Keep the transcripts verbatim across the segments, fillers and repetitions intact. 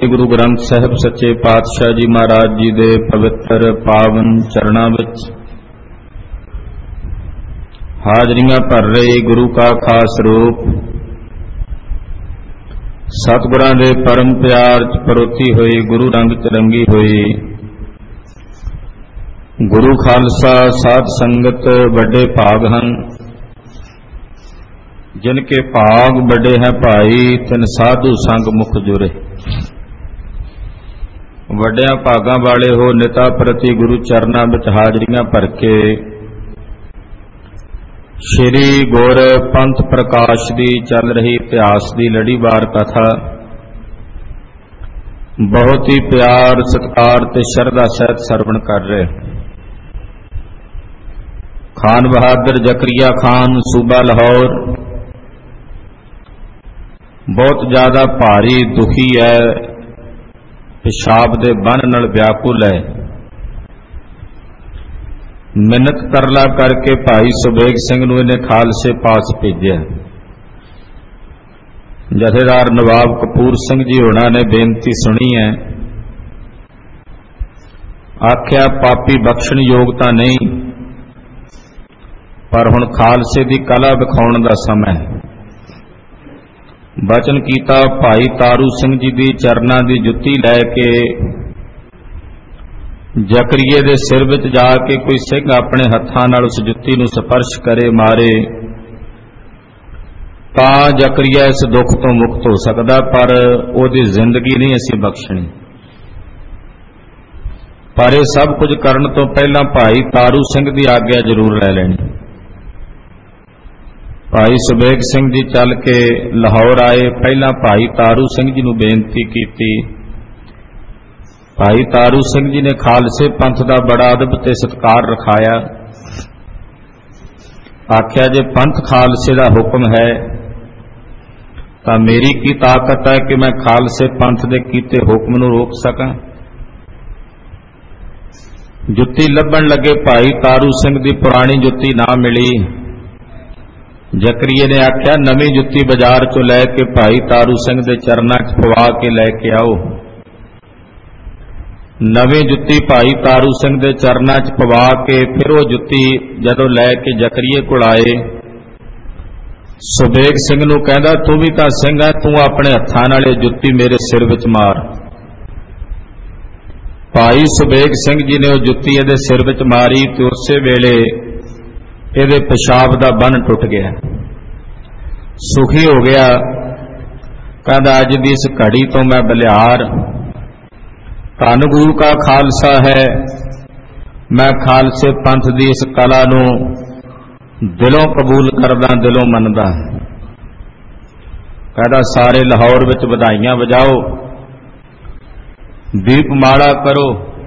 गुरु ग्रंथ साहिब सच्चे पातशाह जी महाराज जी दे पवित्र पावन चरणों विच हाजरियां भर रहे गुरु का खास रूप सतगुरां दे परम प्यार च परोती हुई गुरु रंग च रंगी हुई गुरु खालसा साध संगत बड़े भाग हन। जिनके भाग बड़े हैं भाई तिन साधु संग मुख जुरे। वड्डियां भागां वाले हो निता प्रति गुरु चरनां विच हाजरियां भर के श्री गुर पंथ प्रकाश दी चल रही इतिहास दी लड़ीवार कथा बहुत ही प्यार सत्कार ते शरधा सहित सरवण कर रहे। खान बहादुर जकरिया खान सूबा लाहौर बहुत ज्यादा भारी दुखी है, पेशाब दे बन नाल व्याकुल है। मिन्नत तरला करके भाई सुबेग सिंह नूं इहने खालसे पास भेजिया। जथेदार नवाब कपूर सिंह जी होना ने बेनती सुनी है, आख्या पापी बख्शण योग्यता नहीं, पर हुण खालसे दी कला विखाउण दा समय है। बचन कीता भाई तारू सिंह जी दी चरना दी जुत्ती लैके जकरिए दे सिर विच जाके कोई सिंह अपने हत्थां नाल उस जुत्ती नूं स्पर्श करे मारे तां जकरिया इस दुख तो मुक्त हो सकदा, पर ओदी जिंदगी नहीं असीं बख्शणी। पर यह सब कुछ करन तो पहला भाई तारू सिंह दी आग्या जरूर लै लैणी। भाई सुबेग सिंह जी चल के लाहौर आए, पहला भाई तारू सिंह जी नूं बेनती की। भाई तारू सिंह जी ने खालसे पंथ का बड़ा अदब ते सत्कार रखाया। आख्या जे पंथ खालसे का हुक्म है तो मेरी की ताकत है कि मैं खालसे पंथ के कीते हुक्म नूं रोक सकां। जुत्ती लभण लगे भाई तारू सिंह की पुरानी जुत्ती ना मिली। जकरिए ने आख्या नवी जुत्ती बाजार चो लैके भाई तारू सिंह के चरणों च पवा के लैके आओ। नवी जुत्ती भाई तारू सिंह के चरणों च पवा के फिर वो जुत्ती जदों लैके जकरिए कोल आए, सुबेग सिंह नूं कहंदा तू भी तां सिंह है, तू अपने हत्थां नाल जुत्ती मेरे सिर विच मार। भाई सुबेग सिंह जी ने वो जुत्ती इहदे सिर विच मारी ते उसे वेले ਇਹਦੇ पेशाब का बन टुट गया। सुखी हो गया, कहता अज की इस घड़ी तो मैं बलिहार, धन गुरु का खालसा है, मैं खालसे पंथ की इस कला नूं दिलों कबूल करदा, दिलों मनदा। कहता सारे लाहौर विच वधाइयां वजाओ, दीपमाला करो।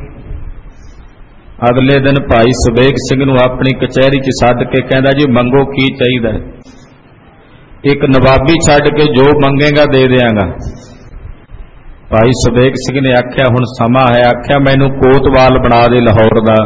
अगले दिन भाई सुबेग सिंह नूं अपनी कचहरी च सद के कहंदा जी मंगो की चाहिए। एक नवाबी छड्ड के जो मंगेगा दे देंगा। भाई सुबेग सिंह ने आख्या हुण समा है, आख्या मैनू कोतवाल बना दे लाहौर दा।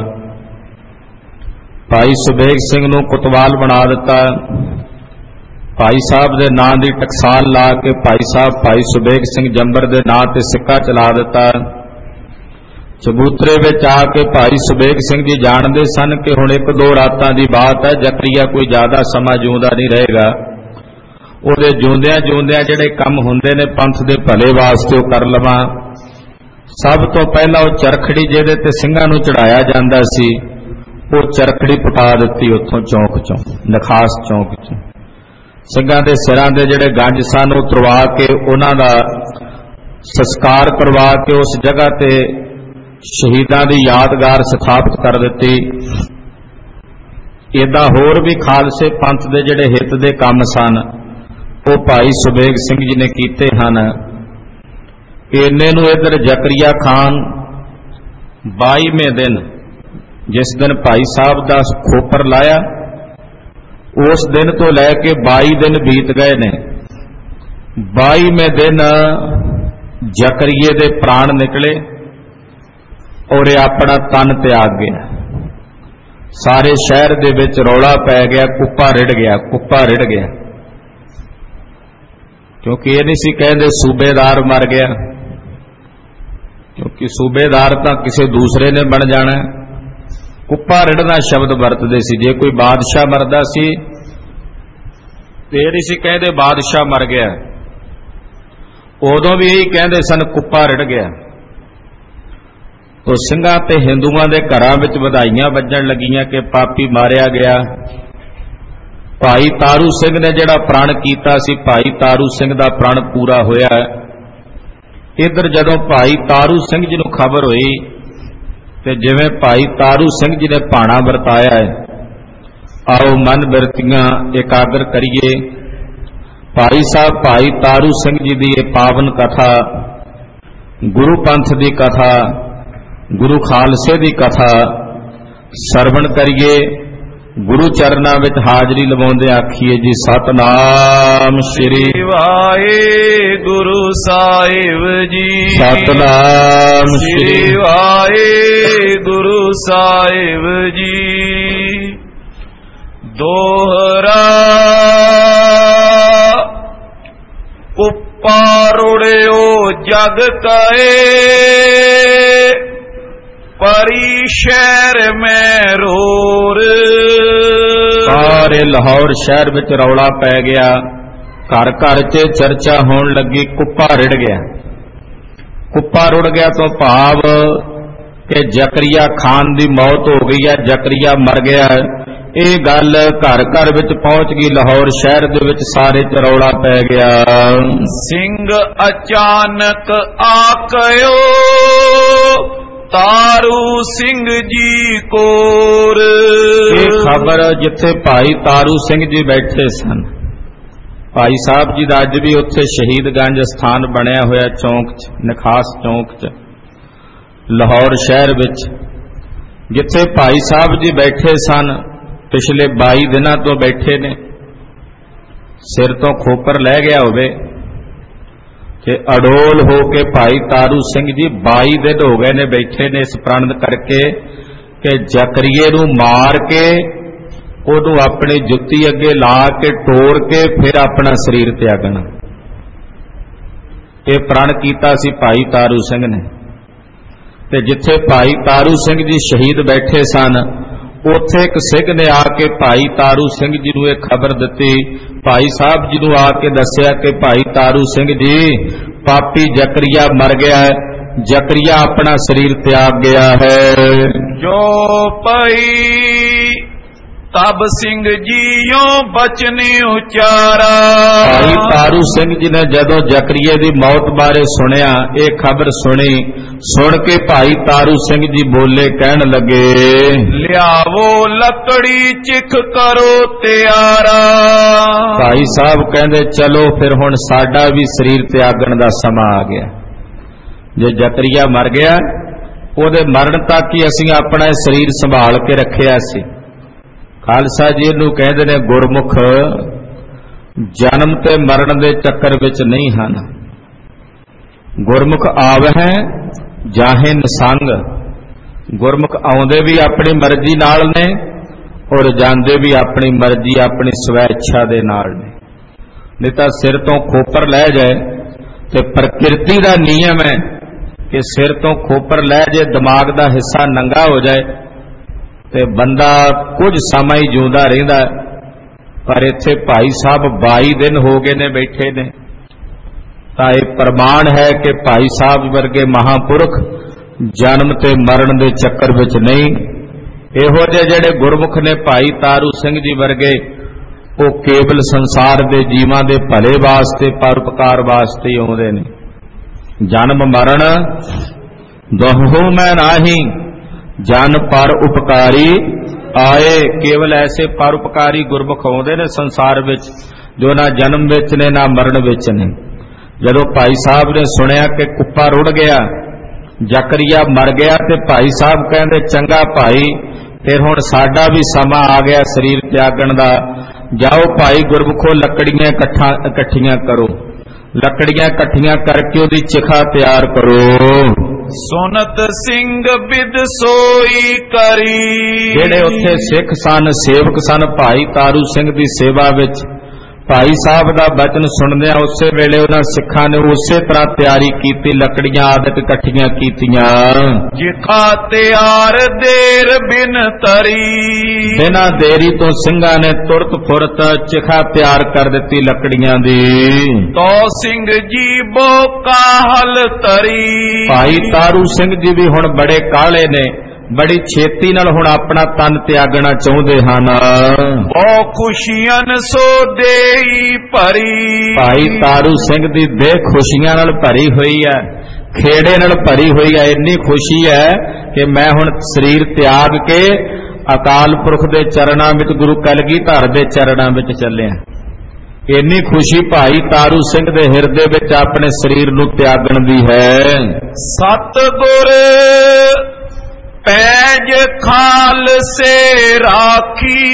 भाई सुबेग सिंह नूं कोतवाल बना दिता। भाई साहब दे नां दी टकसाल ला के भाई साहब भाई सुबेग सिंह जंबर दे नां ते सिक्का चला दिता। चबूतरे विच आके भाई सुबेग सिंह जी जानते सन कि हुण एक दो रातां दी बात है, जकरिया कोई ज्यादा समा जिउंदा नहीं रहेगा। उहदे जिउंदियां जिउंदियां जिहड़े काम हुंदे ने पंथ दे भले वास्ते कर लवां। सब तो पहला वो चरखड़ी जिहदे ते ਸਿੰਘਾਂ नूं चढ़ाया जांदा सी, वो चरखड़ी पुटा दित्ती उत्थों चौक चों, नखास चौक चों। ਸਿੰਘਾਂ दे सिरां दे जिहड़े गंज सन वो तुरवा के उन्हां दा संस्कार करवा के उस जगह ते शहीदां दी यादगार स्थापित कर दी। इदा होर भी खालसे पंथ दे जिहड़े हित दे काम सन वो भाई सुबेग सिंह जी ने कीते हन। इन्ने नूं इधर जकरिया खान बाईवें दिन, जिस दिन भाई साहब दा खोपर लाया, उस दिन तो लैके बाई दिन बीत गए ने। बाईवें दिन जकरिए दे प्राण निकले और अपना तन त्याग गया। सारे शहर दे विच रौला पै गया, कुप्पा रिड़ गया, कुप्पा रिड़ गया। क्योंकि ये नहीं सी कहते सूबेदार मर गया, कि सूबेदार तां किसी दूसरे ने बन जाना। कुप्पा रिढ़ना शब्द वरतदे सी। जे कोई बादशाह मरदा सी फिर इसी कहते बादशाह मर गया, उदों भी यही कहते सन कुप्पा रिढ़ गया। तो ਸਿੰਘਾਂ ते हिंदुआं दे घरां विच ਵਧਾਈਆਂ ਵੱਜਣ लगीਆਂ कि पापी मारिया गया। भाई तारू सिंह ने जिहड़ा प्रण कीता सी, भाई तारू सिंह दा प्रण पूरा होया। इधर जदों भाई तारू सिंह जी नूं खबर होई ते जिवें भाई तारू सिंह जी ने भाणा वरताया है, आओ मन बिरतियां एकाग्र करिए। भाई साहब भाई तारू सिंह जी दी पावन कथा, गुरु पंथ दी कथा, गुरु खालसे दी कथा सरवण करिए। गुरु चरना विच हाजरी लवाउंदे आखिए जी सतनाम श्री वाहिगुरु साहिब जी, सतनाम श्री वाहिगुरु साहिब जी। दोहरा कुप्पा रुड़ियो जग कहे, परी शहर में रोर। सारे लाहौर शहर विच रौला पै गया, घर घर च चर्चा होण लगी कुप्पा रिड़ गया। कुप्पा रुड़ गया तो भाव कि जकरिया खान दी मौत हो गई है, जकरिया मर गया है। ये गल घर घर विच पहुंच गई, लाहौर शहर दे विच सारे च रौला पै गया। सिंह अचानक आकयो तारू सिंह जी कोर। ये खबर जिथे भाई तारू सिंह जी बैठे सन, भाई साहब जी दा अज भी उत्थे शहीदगंज स्थान बनया होया चौंक च, नखास चौंक च लाहौर शहर विच। जिथे भाई साहब जी बैठे सन पिछले बाई दिनां तो बैठे ने, सिर तो खोपर लै गया होवे कि अडोल हो के भाई तारू सिंह जी बाई दिन हो गए ने बैठे ने इस प्रण करके कि जकरिए नूं मार के उहनूं अपनी जुत्ती अगे ला के टोर के फिर अपना शरीर त्यागना। ये प्रण कीता सी भाई तारू सिंह ने। ते जिथे भाई तारू सिंह जी शहीद बैठे सन, उत्थे एक सिंह ने आके भाई तारू सिंह जी नूं एक खबर दिती। भाई साहब जी नूं आके दस्सिया कि भाई तारू सिंह जी पापी जकरिया मर गया है, जकरिया अपना शरीर त्याग गया है। जो पई तब सिंह जीओ बचने उचारा। भाई तारू सिंह जी ने जदों जकरिए दी मौत बारे सुनिया, ये खबर सुनी, सुन के भाई तारू सिंह जी बोले, कहन लगे लियावो लकड़ी चिख करो त्यारा। भाई साहब कहंदे चलो फिर हुण साडा भी शरीर त्यागण दा समा आ गया। जे जकरिया मर गया, ओदे मरण तक ही असीं अपना शरीर संभाल के रखिया सी। खालसा जी नूं कहंदे ने गुरमुख जन्म ते मरण दे चक्कर विच नहीं हन। गुरमुख आवै जाहे निसंग। गुरमुख आउंदे भी अपनी मर्जी नाल ने और जांदे भी अपनी मर्जी अपनी स्वैच्छा दे नाल ने। नहीं तां सिर तो खोपर लै जाए ते प्रकृति दा नियम है कि सिर तो खोपर लै जाए, दिमाग दा हिस्सा नंगा हो जाए ते बंदा कुछ समा ही जिउंदा रहिंदा। पर इत्थे भाई साहब बाई दिन हो गए ने बैठे ने, तां इह प्रमाण है कि भाई साहब वर्गे महापुरख जन्म ते मरण दे चक्कर विच नहीं। इहो जिहे जिहड़े गुरमुख ने भाई तारू सिंह जी वर्गे, वो केवल संसार दे जीवां दे भले वास्ते परोपकार वास्ते ही आउंदे ने। जन्म मरण दोहू मैं नाही, जन पर उपकारी आए। केवल ऐसे परोपकारी गुरमुख आउंदे ने संसार विच जो ना जन्म विच ने ना मरण विच ने। जदों भाई साहब ने सुनिया कि कुप्पा रुड़ गया, जकरिया मर गया, ते भाई साहब कहंदे चंगा भाई फिर हुण साडा भी समा आ गया शरीर त्यागण दा। जाओ भाई गुरमुखो लकड़ियां इकट्ठियां करो, लकड़ियां इकट्ठियां करके उहदी चिखा तैयार करो। सुनत सिंह बिद सोई करी। जेड़े उत्थे सिख सन, सेवक सन भाई तारू सिंह दी सेवा विच, ਭਾਈ ਸਾਹਿਬ ਦਾ ਬਚਨ ਸੁਣਦਿਆਂ ਉਸੇ ਵੇਲੇ ਉਹਨਾਂ ਸਿੱਖਾਂ ਨੇ ਉਸੇ ਤਰ੍ਹਾਂ ਤਿਆਰੀ ਕੀਤੀ, ਲੱਕੜੀਆਂ ਆਦਿਕ ਇਕੱਠੀਆਂ ਕੀਤੀਆਂ। ਜਿਖਾ ਤਿਆਰ ਦੇਰ ਬਿਨ ਤਰੀ, ਬਿਨਾਂ ਦੇਰੀ ਤੋਂ ਸਿੰਘਾਂ ਨੇ ਤੁਰਤ ਫੁਰਤ ਚਿਖਾ ਤਿਆਰ ਕਰ ਦਿੱਤੀ ਲੱਕੜੀਆਂ ਦੀ। ਤੋ ਸਿੰਘ ਜੀ ਬੋ ਕਾਹਲ ਤਰੀ, ਭਾਈ ਤਾਰੂ ਸਿੰਘ ਜੀ ਵੀ ਹੁਣ ਬੜੇ ਕਾਹਲੇ ਨੇ, ਬੜੀ ਛੇਤੀ ਨਾਲ ਹੁਣ ਆਪਣਾ ਤਨ ਤਿਆਗਣਾ ਚਾਹੁੰਦੇ ਹਨ। ਬਹੁ ਖੁਸ਼ੀਆਂ ਸੋ ਦੇਈ ਭਰੀ, ਭਾਈ ਤਾਰੂ ਸਿੰਘ ਦੀ ਦੇਹ ਖੁਸ਼ੀਆਂ ਨਾਲ ਭਰੀ ਹੋਈ ਹੈ, ਖੇੜੇ ਨਾਲ ਭਰੀ ਹੋਈ ਹੈ। ਇੰਨੀ ਖੁਸ਼ੀ ਹੈ ਕਿ ਮੈਂ ਹੁਣ ਸਰੀਰ ਤਿਆਗ ਕੇ ਅਕਾਲ ਪੁਰਖ ਦੇ ਚਰਨਾਂ ਵਿੱਚ, ਗੁਰੂ ਕਲਗੀਧਰ ਦੇ ਚਰਨਾਂ ਵਿੱਚ ਚੱਲਿਆ। ਇੰਨੀ ਖੁਸ਼ੀ ਭਾਈ ਤਾਰੂ ਸਿੰਘ ਦੇ ਹਿਰਦੇ ਵਿੱਚ ਆਪਣੇ ਸਰੀਰ ਨੂੰ ਤਿਆਗਣ ਦੀ ਹੈ। ਸਤਿਗੁਰ ਪੈਜ ਖਾਲਸੇ ਰਾਖੀ,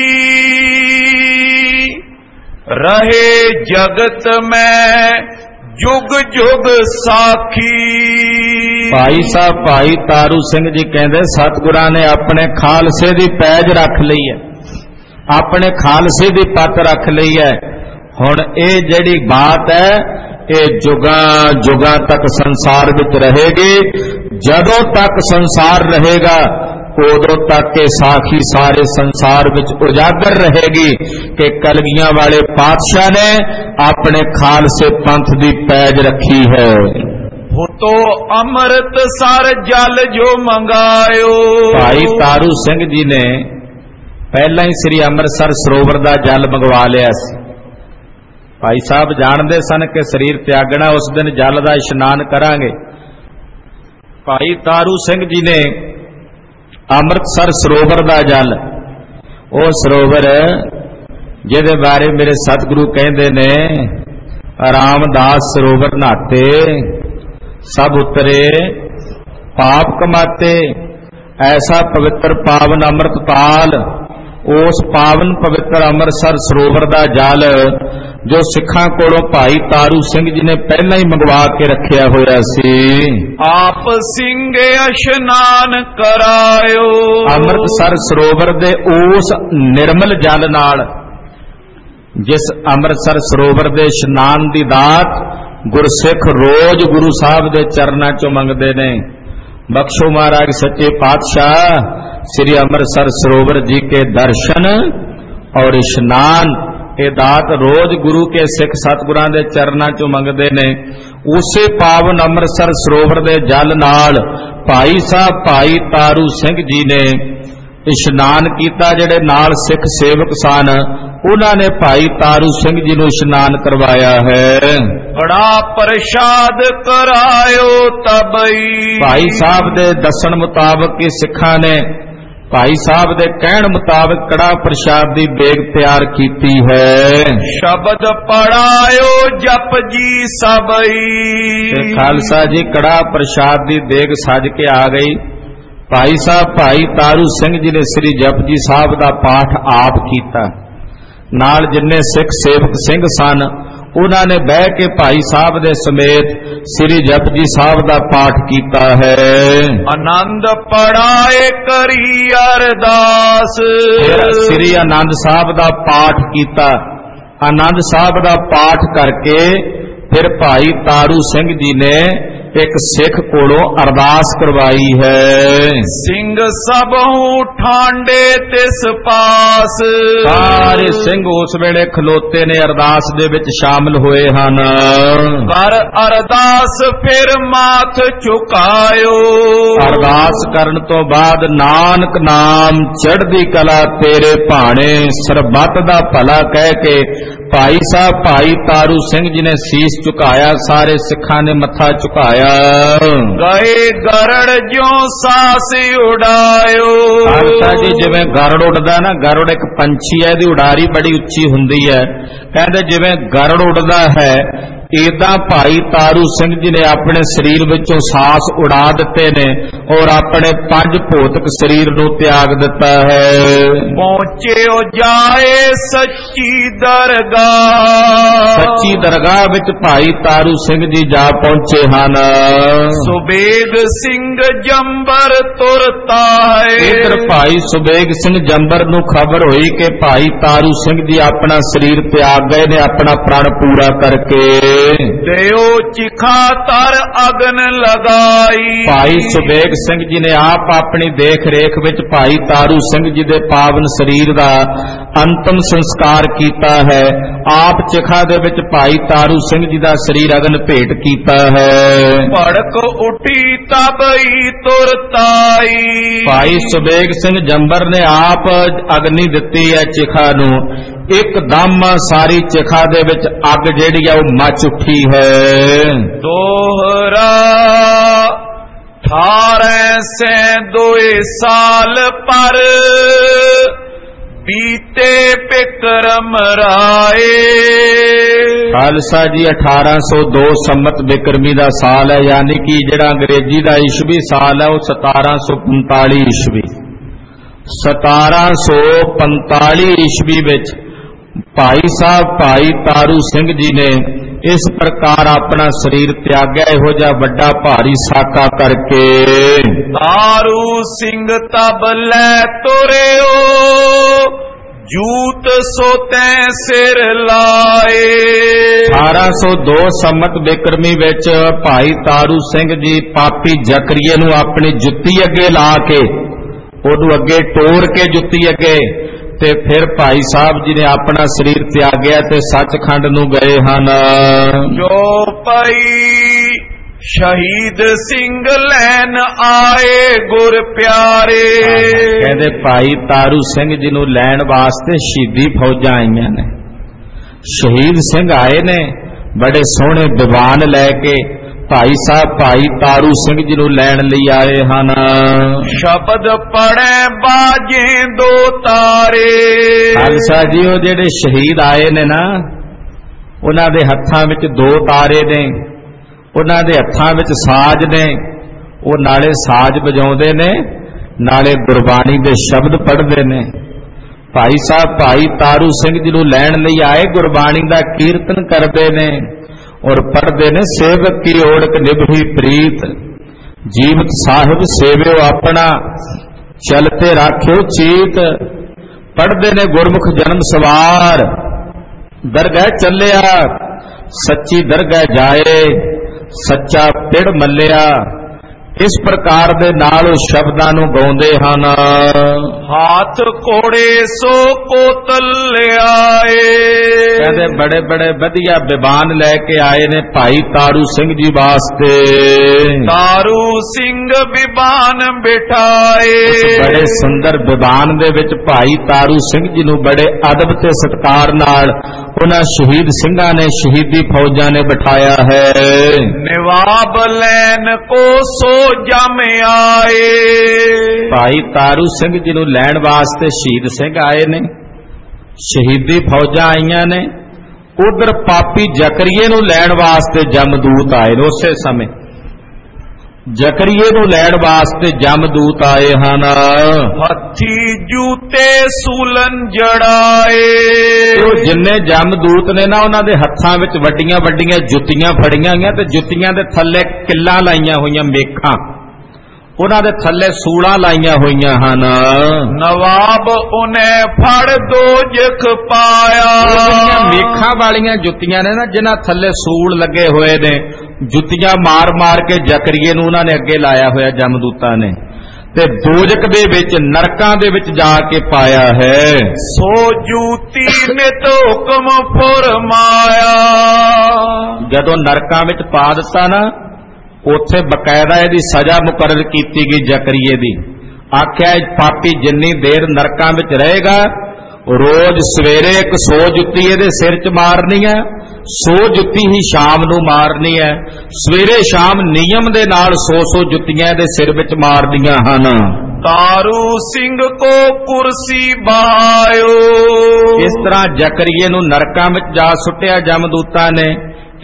ਰਹੇ ਜਗਤ ਮੈਂ ਜੁਗ ਜੁਗ ਸਾਖੀ। ਭਾਈ ਸਾਹਿਬ ਭਾਈ ਤਾਰੂ ਸਿੰਘ ਜੀ ਕਹਿੰਦੇ ਸਤਿਗੁਰਾਂ ਨੇ ਆਪਣੇ ਖਾਲਸੇ ਦੀ ਪੈਜ ਰੱਖ ਲਈ ਹੈ, ਆਪਣੇ ਖਾਲਸੇ ਦੀ ਪੱਤ ਰੱਖ ਲਈ ਹੈ। ਹੁਣ ਇਹ ਜਿਹੜੀ ਬਾਤ ਹੈ ਇਹ ਜੁਗਾਂ ਜੁਗਾਂ ਤੱਕ ਸੰਸਾਰ ਵਿੱਚ ਰਹੇਗੀ। ਜਦੋਂ ਤੱਕ ਸੰਸਾਰ ਰਹੇਗਾ ਉਦੋਂ ਤੱਕ ਇਹ ਸਾਖੀ ਸਾਰੇ ਸੰਸਾਰ ਵਿੱਚ ਉਜਾਗਰ ਰਹੇਗੀ ਕਿ ਕਲਗੀਆਂ ਵਾਲੇ ਪਾਤਸ਼ਾਹ ਨੇ ਆਪਣੇ ਖਾਲਸੇ ਪੰਥ ਦੀ ਪੈਜ ਰੱਖੀ ਹੈ। ਹੋਤੋ ਅੰਮ੍ਰਿਤ ਸਰ ਜਲ ਜੋ ਮੰਗਾਇਓ, ਭਾਈ ਤਾਰੂ ਸਿੰਘ ਜੀ ਨੇ ਪਹਿਲਾਂ ਹੀ ਸ੍ਰੀ ਅੰਮ੍ਰਿਤਸਰ ਸਰੋਵਰ ਦਾ ਜਲ ਮੰਗਵਾ ਲਿਆ ਸੀ। ਭਾਈ ਸਾਹਿਬ ਜਾਣਦੇ ਸਨ ਕਿ ਸਰੀਰ ਤਿਆਗਣਾ, ਉਸ ਦਿਨ ਜਲ ਦਾ ਇਸ਼ਨਾਨ ਕਰਾਂਗੇ। ਭਾਈ ਤਾਰੂ ਸਿੰਘ ਜੀ ਨੇ ਅੰਮ੍ਰਿਤਸਰ ਸਰੋਵਰ ਦਾ ਜਲ, ਉਹ ਸਰੋਵਰ ਜਿਹਦੇ ਬਾਰੇ ਮੇਰੇ ਸਤਿਗੁਰੂ ਕਹਿੰਦੇ ਨੇ ਰਾਮਦਾਸ ਸਰੋਵਰ ਨਹਾਤੇ ਸਭ ਉਤਰੇ ਪਾਪ ਕਮਾਤੇ, ਐਸਾ ਪਵਿੱਤਰ ਪਾਵਨ ਅੰਮ੍ਰਿਤ ਤਾਲ, ਉਸ ਪਾਵਨ ਪਵਿੱਤਰ ਅੰਮ੍ਰਿਤਸਰ ਸਰੋਵਰ ਦਾ ਜਲ ਜੋ ਸਿੱਖਾਂ ਕੋਲੋਂ ਭਾਈ ਤਾਰੂ ਸਿੰਘ ਜੀ ਨੇ ਪਹਿਲਾਂ ਹੀ ਮੰਗਵਾ ਕੇ ਰੱਖਿਆ ਹੋਇਆ ਸੀ। ਆਪ ਸਿੰਘ ਇਸ਼ਨਾਨ ਕਰਾਇਓ, ਅੰਮ੍ਰਿਤਸਰ ਸਰੋਵਰ ਦੇ ਉਸ ਨਿਰਮਲ ਜਲ ਨਾਲ, ਜਿਸ ਅੰਮ੍ਰਿਤਸਰ ਸਰੋਵਰ ਦੇ ਇਸ਼ਨਾਨ ਦੀ ਦਾਤ ਗੁਰਸਿੱਖ ਰੋਜ਼ ਗੁਰੂ ਸਾਹਿਬ ਦੇ ਚਰਨਾਂ ਚੋਂ ਮੰਗਦੇ ਨੇ। ਬਖਸ਼ੋ महाराज सच्चे पातशाह, श्री अमृतसर सरोवर जी के दर्शन और स्नान, ये दात रोज गुरु के सिख सतगुरां दे चरनां चों मंगदे ने। उसे पावन अमृतसर सरोवर दे जल नाल भाई साहब भाई तारू सिंह जी ने इशनान कीता। जिहड़े नाल सिख सेवक सन उन्हां ने भाई तारू सिंह जी नूं इशनान करवाया है। बड़ा प्रसाद करायो तबई, भाई साहब दे दसन मुताबिक कि सिखां ने भाई साहब दे कहण मुताबिक कड़ा प्रसाद दी बेग तैयार कीती है। शब्द पढ़ायो जप जी सबई, खालसा जी कड़ा प्रसाद दी देग सज के आ गई। भाई साहब भाई तारू सिंह जी ने श्री जपजी साहब का पाठ आप किया। नाल जिन्ने सिख सेवक सिंह सन उन्होंने बह के भाई साहब दे समेत श्री जपजी साहब का पाठ किया है। आनंद पढ़ाए करी अरदास, श्री आनंद साहब का पाठ किया। आनंद साहब का पाठ करके फिर भाई तारू सिंह जी ने एक सिख कोलों अरदास करवाई है। सिंह सबहू ठांडे तिस पास, सारे सिंह उस वेले खलोते ने अरदास दे विच शामिल होए हन। कर अरदास फिर माथ झुकायो, अरदास करन तो बाद नानक नाम चढ़दी कला तेरे भाणे सरबत दा भला कह के भाई साहब भाई तारू सिंह जी ने शीश झुकाया। सारे सिखा ने मत्था झुकाया। गए गरड़ जो सास उड़ायो, खालसा जी जिवें गरड़ उड़दा ना, गरड़ एक पंछी है, दी उड़ारी बड़ी उच्ची हुंदी है। कहंदे जिवें गरड़ उड़दा है ਏਦਾਂ ਭਾਈ ਤਾਰੂ ਸਿੰਘ ਜੀ ਨੇ ਆਪਣੇ ਸਰੀਰ ਵਿੱਚੋਂ ਸਾਸ ਉਡਾ ਦਿੱਤੇ ਨੇ ਔਰ ਆਪਣੇ ਪੰਜ ਭੌਤਿਕ ਸਰੀਰ ਨੂੰ ਤਿਆਗ ਦਿੱਤਾ ਹੈ। ਪਹੁੰਚਿਓ ਜਾਏ ਸੱਚੀ ਦਰਗਾਹ, ਸੱਚੀ ਦਰਗਾਹ ਵਿੱਚ ਭਾਈ ਤਾਰੂ ਸਿੰਘ ਜੀ ਜਾ ਪਹੁੰਚੇ ਹਨ। ਸੁਬੇਗ ਸਿੰਘ ਜੰਬਰ ਤੁਰਤਾ ਹੈ। ਇਧਰ ਭਾਈ ਸੁਬੇਗ ਸਿੰਘ ਜੰਬਰ ਨੂੰ ਖਬਰ ਹੋਈ ਕਿ ਭਾਈ ਤਾਰੂ ਸਿੰਘ ਜੀ ਆਪਣਾ ਸਰੀਰ ਤਿਆਗ ਗਏ ਨੇ ਆਪਣਾ ਪ੍ਰਾਣ ਪੂਰਾ ਕਰਕੇ। ਦਿਓ ਚਿਖਾ ਤਰ ਅਗਨ ਲਗਾਈ। ਭਾਈ ਸੁਬੇਗ ਸਿੰਘ ਜੀ ਨੇ ਆਪ ਆਪਣੀ ਦੇਖ ਰੇਖ ਵਿੱਚ ਭਾਈ ਤਾਰੂ ਸਿੰਘ ਜੀ ਦੇ ਪਾਵਨ ਸਰੀਰ ਦਾ ਅੰਤਮ ਸੰਸਕਾਰ ਕੀਤਾ ਹੈ। ਆਪ ਚਿਖਾ ਦੇ ਵਿੱਚ ਭਾਈ ਤਾਰੂ ਸਿੰਘ ਜੀ ਦਾ ਸਰੀਰ ਅਗਨ ਭੇਟ ਕੀਤਾ ਹੈ। ਭੜਕ ਉੱਠੀ ਤਬਈ ਤੁਰਤਾਈ। ਭਾਈ ਸੁਬੇਗ ਸਿੰਘ ਜੰਬਰ ਨੇ ਆਪ ਅਗਨੀ ਦਿੱਤੀ ਹੈ ਚਿਖਾ ਨੂੰ। ਇੱਕਦਮ ਸਾਰੀ ਚਿਖਾ ਦੇ ਵਿੱਚ ਅੱਗ ਜਿਹੜੀ ਆ ਉਹ ਮੱਚ ਉੱਠੀ ਹੈ। ਦੋਹਰਾ ਅਠਾਰਾਂ ਸੈ ਦੋਏ ਸਾਲ ਪਰ ਬੀਤੇ ਬਿਕਰਮ ਰਾਏ। ਖਾਲਸਾ ਜੀ ਅਠਾਰਾਂ ਸੌ ਦੋ ਸੰਮਤ ਬਿਕਰਮੀ ਦਾ ਸਾਲ ਹੈ, ਯਾਨੀ ਕਿ ਜਿਹੜਾ ਅੰਗਰੇਜ਼ੀ ਦਾ ਈਸਵੀ ਸਾਲ ਹੈ ਉਹ ਸਤਾਰਾਂ ਸੌ ਪੰਤਾਲੀ ਈਸਵੀ ਸਤਾਰਾਂ ਸੌ ਪੰਤਾਲੀ ਈਸਵੀ ਵਿੱਚ ਭਾਈ ਸਾਹਿਬ ਭਾਈ ਤਾਰੂ ਸਿੰਘ ਜੀ ਨੇ ਇਸ ਪ੍ਰਕਾਰ ਆਪਣਾ ਸਰੀਰ ਤਿਆਗਿਆ, ਇਹੋ ਜਿਹਾ ਵੱਡਾ ਭਾਰੀ ਸਾਕਾ ਕਰਕੇ। ਤਾਰੂ ਸਿੰਘ ਤਬ ਲੈ ਤੁਰਿਓ ਜੂਤ ਸੋਤੈ ਸਿਰ ਲਾਏ। ਅਠਾਰਾਂ ਸੌ ਦੋ ਸੰਮਤ ਬਿਕਰਮੀ ਵਿੱਚ ਭਾਈ ਤਾਰੂ ਸਿੰਘ ਜੀ ਪਾਪੀ ਜ਼ਕਰੀਏ ਨੂੰ ਆਪਣੀ ਜੁੱਤੀ ਅੱਗੇ ਲਾ ਕੇ ਉਹਨੂੰ ਅੱਗੇ ਟੋਰ ਕੇ ਜੁੱਤੀ ਅੱਗੇ ਤੇ ਫਿਰ ਭਾਈ ਸਾਹਿਬ ਜੀ ਨੇ ਆਪਣਾ ਸਰੀਰ ਤਿਆਗਿਆ ਤੇ ਸੱਚਖੰਡ ਨੂੰ ਗਏ ਹਨ। ਜੋ ਪਈ ਸ਼ਹੀਦ ਸਿੰਘ ਲੈਣ ਆਏ ਗੁਰ ਪਿਆਰੇ। ਕਹਿੰਦੇ ਭਾਈ ਤਾਰੂ ਸਿੰਘ ਜੀ ਨੂੰ ਲੈਣ ਵਾਸਤੇ ਸ਼ਹੀਦੀ ਫੌਜਾਂ ਆਈਆਂ ਨੇ। ਸ਼ਹੀਦ ਸਿੰਘ ਆਏ ਨੇ ਬੜੇ ਸੋਹਣੇ ਦੀਵਾਨ ਲੈ ਕੇ ਭਾਈ ਸਾਹਿਬ ਭਾਈ ਤਾਰੂ ਸਿੰਘ ਜੀ ਨੂੰ ਲੈਣ ਲਈ ਆਏ ਹਨ। ਸ਼ਬਦ ਪੜੈ ਬਾਜੇ ਦੋ ਤਾਰੇ। ਖਾਲਸਾ ਜੀ ਉਹ ਜਿਹੜੇ ਸ਼ਹੀਦ ਆਏ ਨੇ ਨਾ ਉਹਨਾਂ ਦੇ ਹੱਥਾਂ ਵਿੱਚ ਦੋ ਤਾਰੇ ਨੇ, ਉਹਨਾਂ ਦੇ ਹੱਥਾਂ ਵਿੱਚ ਸਾਜ਼ ਨੇ। ਉਹ ਨਾਲੇ ਸਾਜ਼ ਵਜਾਉਂਦੇ ਨੇ ਨਾਲੇ ਗੁਰਬਾਣੀ ਦੇ ਸ਼ਬਦ ਪੜ੍ਹਦੇ ਨੇ। ਭਾਈ ਸਾਹਿਬ ਭਾਈ ਤਾਰੂ ਸਿੰਘ ਜੀ ਨੂੰ ਲੈਣ ਲਈ ਆਏ, ਗੁਰਬਾਣੀ ਦਾ ਕੀਰਤਨ ਕਰਦੇ ਨੇ ਔਰ ਪੜ੍ਹਦੇ ਨੇ ਸੇਵਕ ਕੀ ਓੜਕ ਨਿਭੀ ਪ੍ਰੀਤ ਜੀਵਤ ਸਾਹਿਬ ਸੇਵਿਓ ਆਪਣਾ ਚਲਤੇ ਰਾਖਿਓ ਚੀਤ। ਪੜ੍ਹਦੇ ਨੇ ਗੁਰਮੁਖ ਜਨਮ ਸਵਾਰ ਦਰਗਾਹ ਚੱਲਿਆ ਸੱਚੀ ਦਰਗਾਹ ਜਾਏ ਸੱਚਾ ਪਿੜ ਮੱਲਿਆ। ਇਸ ਪ੍ਰਕਾਰ ਦੇ ਨਾਲ ਉਹ ਸ਼ਬਦਾਂ ਨੂੰ ਗਾਉਂਦੇ ਹਨ। ਹਾਥ ਕੋੜੇ ਸੋ ਕੋਤਲ ਲਿਆਏ। ਕਹਿੰਦੇ ਬੜੇ ਬੜੇ ਵਧੀਆ ਵਿਵਾਨ ਲੈ ਕੇ ਆਏ ਨੇ ਭਾਈ ਤਾਰੂ ਸਿੰਘ ਜੀ ਵਾਸਤੇ। ਤਾਰੂ ਸਿੰਘ ਵਿਵਾਨ ਬਿਠਾਏ। ਬੜੇ ਸੁੰਦਰ ਵਿਵਾਨ ਦੇ ਵਿੱਚ ਭਾਈ ਤਾਰੂ ਸਿੰਘ ਜੀ ਨੂੰ ਬੜੇ ਅਦਬ ਤੇ ਸਤਿਕਾਰ ਨਾਲ ਉਹਨਾਂ ਸ਼ਹੀਦ ਸਿੰਘਾਂ ਨੇ ਸ਼ਹੀਦੀ ਫੌਜਾਂ ਨੇ ਬਿਠਾਇਆ ਹੈ। ਨਿਵਾਬ ਲੈਣ ਕੋ ਸੋ ਜਮ ਆਏ। ਭਾਈ ਤਾਰੂ ਸਿੰਘ ਜੀ ਨੂੰ ਲੈਣ ਵਾਸਤੇ ਸ਼ਹੀਦ ਸਿੰਘ ਆਏ ਨੇ, ਸ਼ਹੀਦੀ ਫੌਜਾਂ ਆਈਆਂ ਨੇ। ਉਧਰ ਪਾਪੀ ਜ਼ਕਰੀਏ ਨੂੰ ਲੈਣ ਵਾਸਤੇ ਜਮਦੂਤ ਆਏ ਨੇ। ਉਸੇ ਸਮੇਂ ਜ਼ਕਰੀਏ ਨੂੰ ਲੈਣ ਵਾਸਤੇ ਜਮਦੂਤ ਆਏ ਹਨ। ਹੱਥੀ ਜੂਤੇ ਸੂਲਨ ਜੜਾਏ। ਉਹ ਜਿੰਨੇ ਜਮਦੂਤ ਨੇ ਨਾ ਉਹਨਾਂ ਦੇ ਹੱਥਾਂ ਵਿੱਚ ਵੱਡੀਆਂ ਵੱਡੀਆਂ ਜੁੱਤੀਆਂ ਫੜੀਆਂ ਗਈਆਂ ਤੇ ਜੁੱਤੀਆਂ ਦੇ ਥੱਲੇ ਕਿੱਲਾਂ ਲਾਈਆਂ ਹੋਈਆਂ ਮੇਖਾਂ, ਉਹਨਾਂ ਦੇ ਥੱਲੇ ਸੂਲਾਂ ਲਾਈਆਂ ਹੋਈਆਂ ਹਨ। ਨਵਾਬ ਉਹਨੇ ਫੜ ਦੋ ਜਖ ਪਾਇਆ। ਜਿਹੜੀਆਂ ਮੇਖਾਂ ਵਾਲੀਆਂ ਜੁੱਤੀਆਂ ਨੇ ਨਾ ਜਿਨ੍ਹਾਂ ਥੱਲੇ ਸੂਲ ਲੱਗੇ ਹੋਏ ਨੇ, ਜੁੱਤੀਆਂ ਮਾਰ ਮਾਰ ਕੇ ਜ਼ਕਰੀਏ ਨੂੰ ਉਹਨਾਂ ਨੇ ਅੱਗੇ ਲਾਇਆ ਹੋਇਆ ਜਮਦੂਤਾਂ ਨੇ ਤੇ ਦੋਜਕ ਦੇ ਵਿੱਚ ਨਰਕਾਂ ਦੇ ਵਿੱਚ ਜਾ ਕੇ ਪਾਇਆ ਹੈ। ਸੋ ਜੂਤੀ ਨਿਤ ਹੁਕਮ ਫਰਮਾਇਆ। ਜਦੋਂ ਨਰਕਾਂ ਵਿੱਚ ਪਾ ਦਿੱਤਾ ਨਾ ਉੱਥੇ ਬਕਾਇਦਾ ਇਹਦੀ ਸਜ਼ਾ ਮੁਕਰਰ ਕੀਤੀ ਗਈ ਜ਼ਕਰੀਏ ਦੀ। ਆਖਿਆ ਪਾਪੀ ਜਿੰਨੀ ਦੇਰ ਨਰਕਾਂ ਵਿੱਚ ਰਹੇਗਾ ਰੋਜ਼ ਸਵੇਰੇ ਇੱਕ ਸੌ ਜੁੱਤੀ ਇਹਦੇ ਸਿਰ 'ਚ ਮਾਰਨੀ ਹੈ, ਸੌ ਜੁੱਤੀ ਹੀ ਸ਼ਾਮ ਨੂੰ ਮਾਰਨੀ ਹੈ। ਸਵੇਰੇ ਸ਼ਾਮ ਨਿਯਮ ਦੇ ਨਾਲ ਸੌ ਸੌ ਜੁੱਤੀਆਂ ਇਹਦੇ ਸਿਰ ਵਿੱਚ ਮਾਰਦੀਆਂ ਹਨ। ਤਾਰੂ ਸਿੰਘ ਕੋ ਕੁਰਸੀ ਬਹਾਇਓ। ਇਸ ਤਰ੍ਹਾਂ ਜ਼ਕਰੀਏ ਨੂੰ ਨਰਕਾਂ ਵਿੱਚ ਜਾ ਸੁੱਟਿਆ ਜਮਦੂਤਾਂ ਨੇ।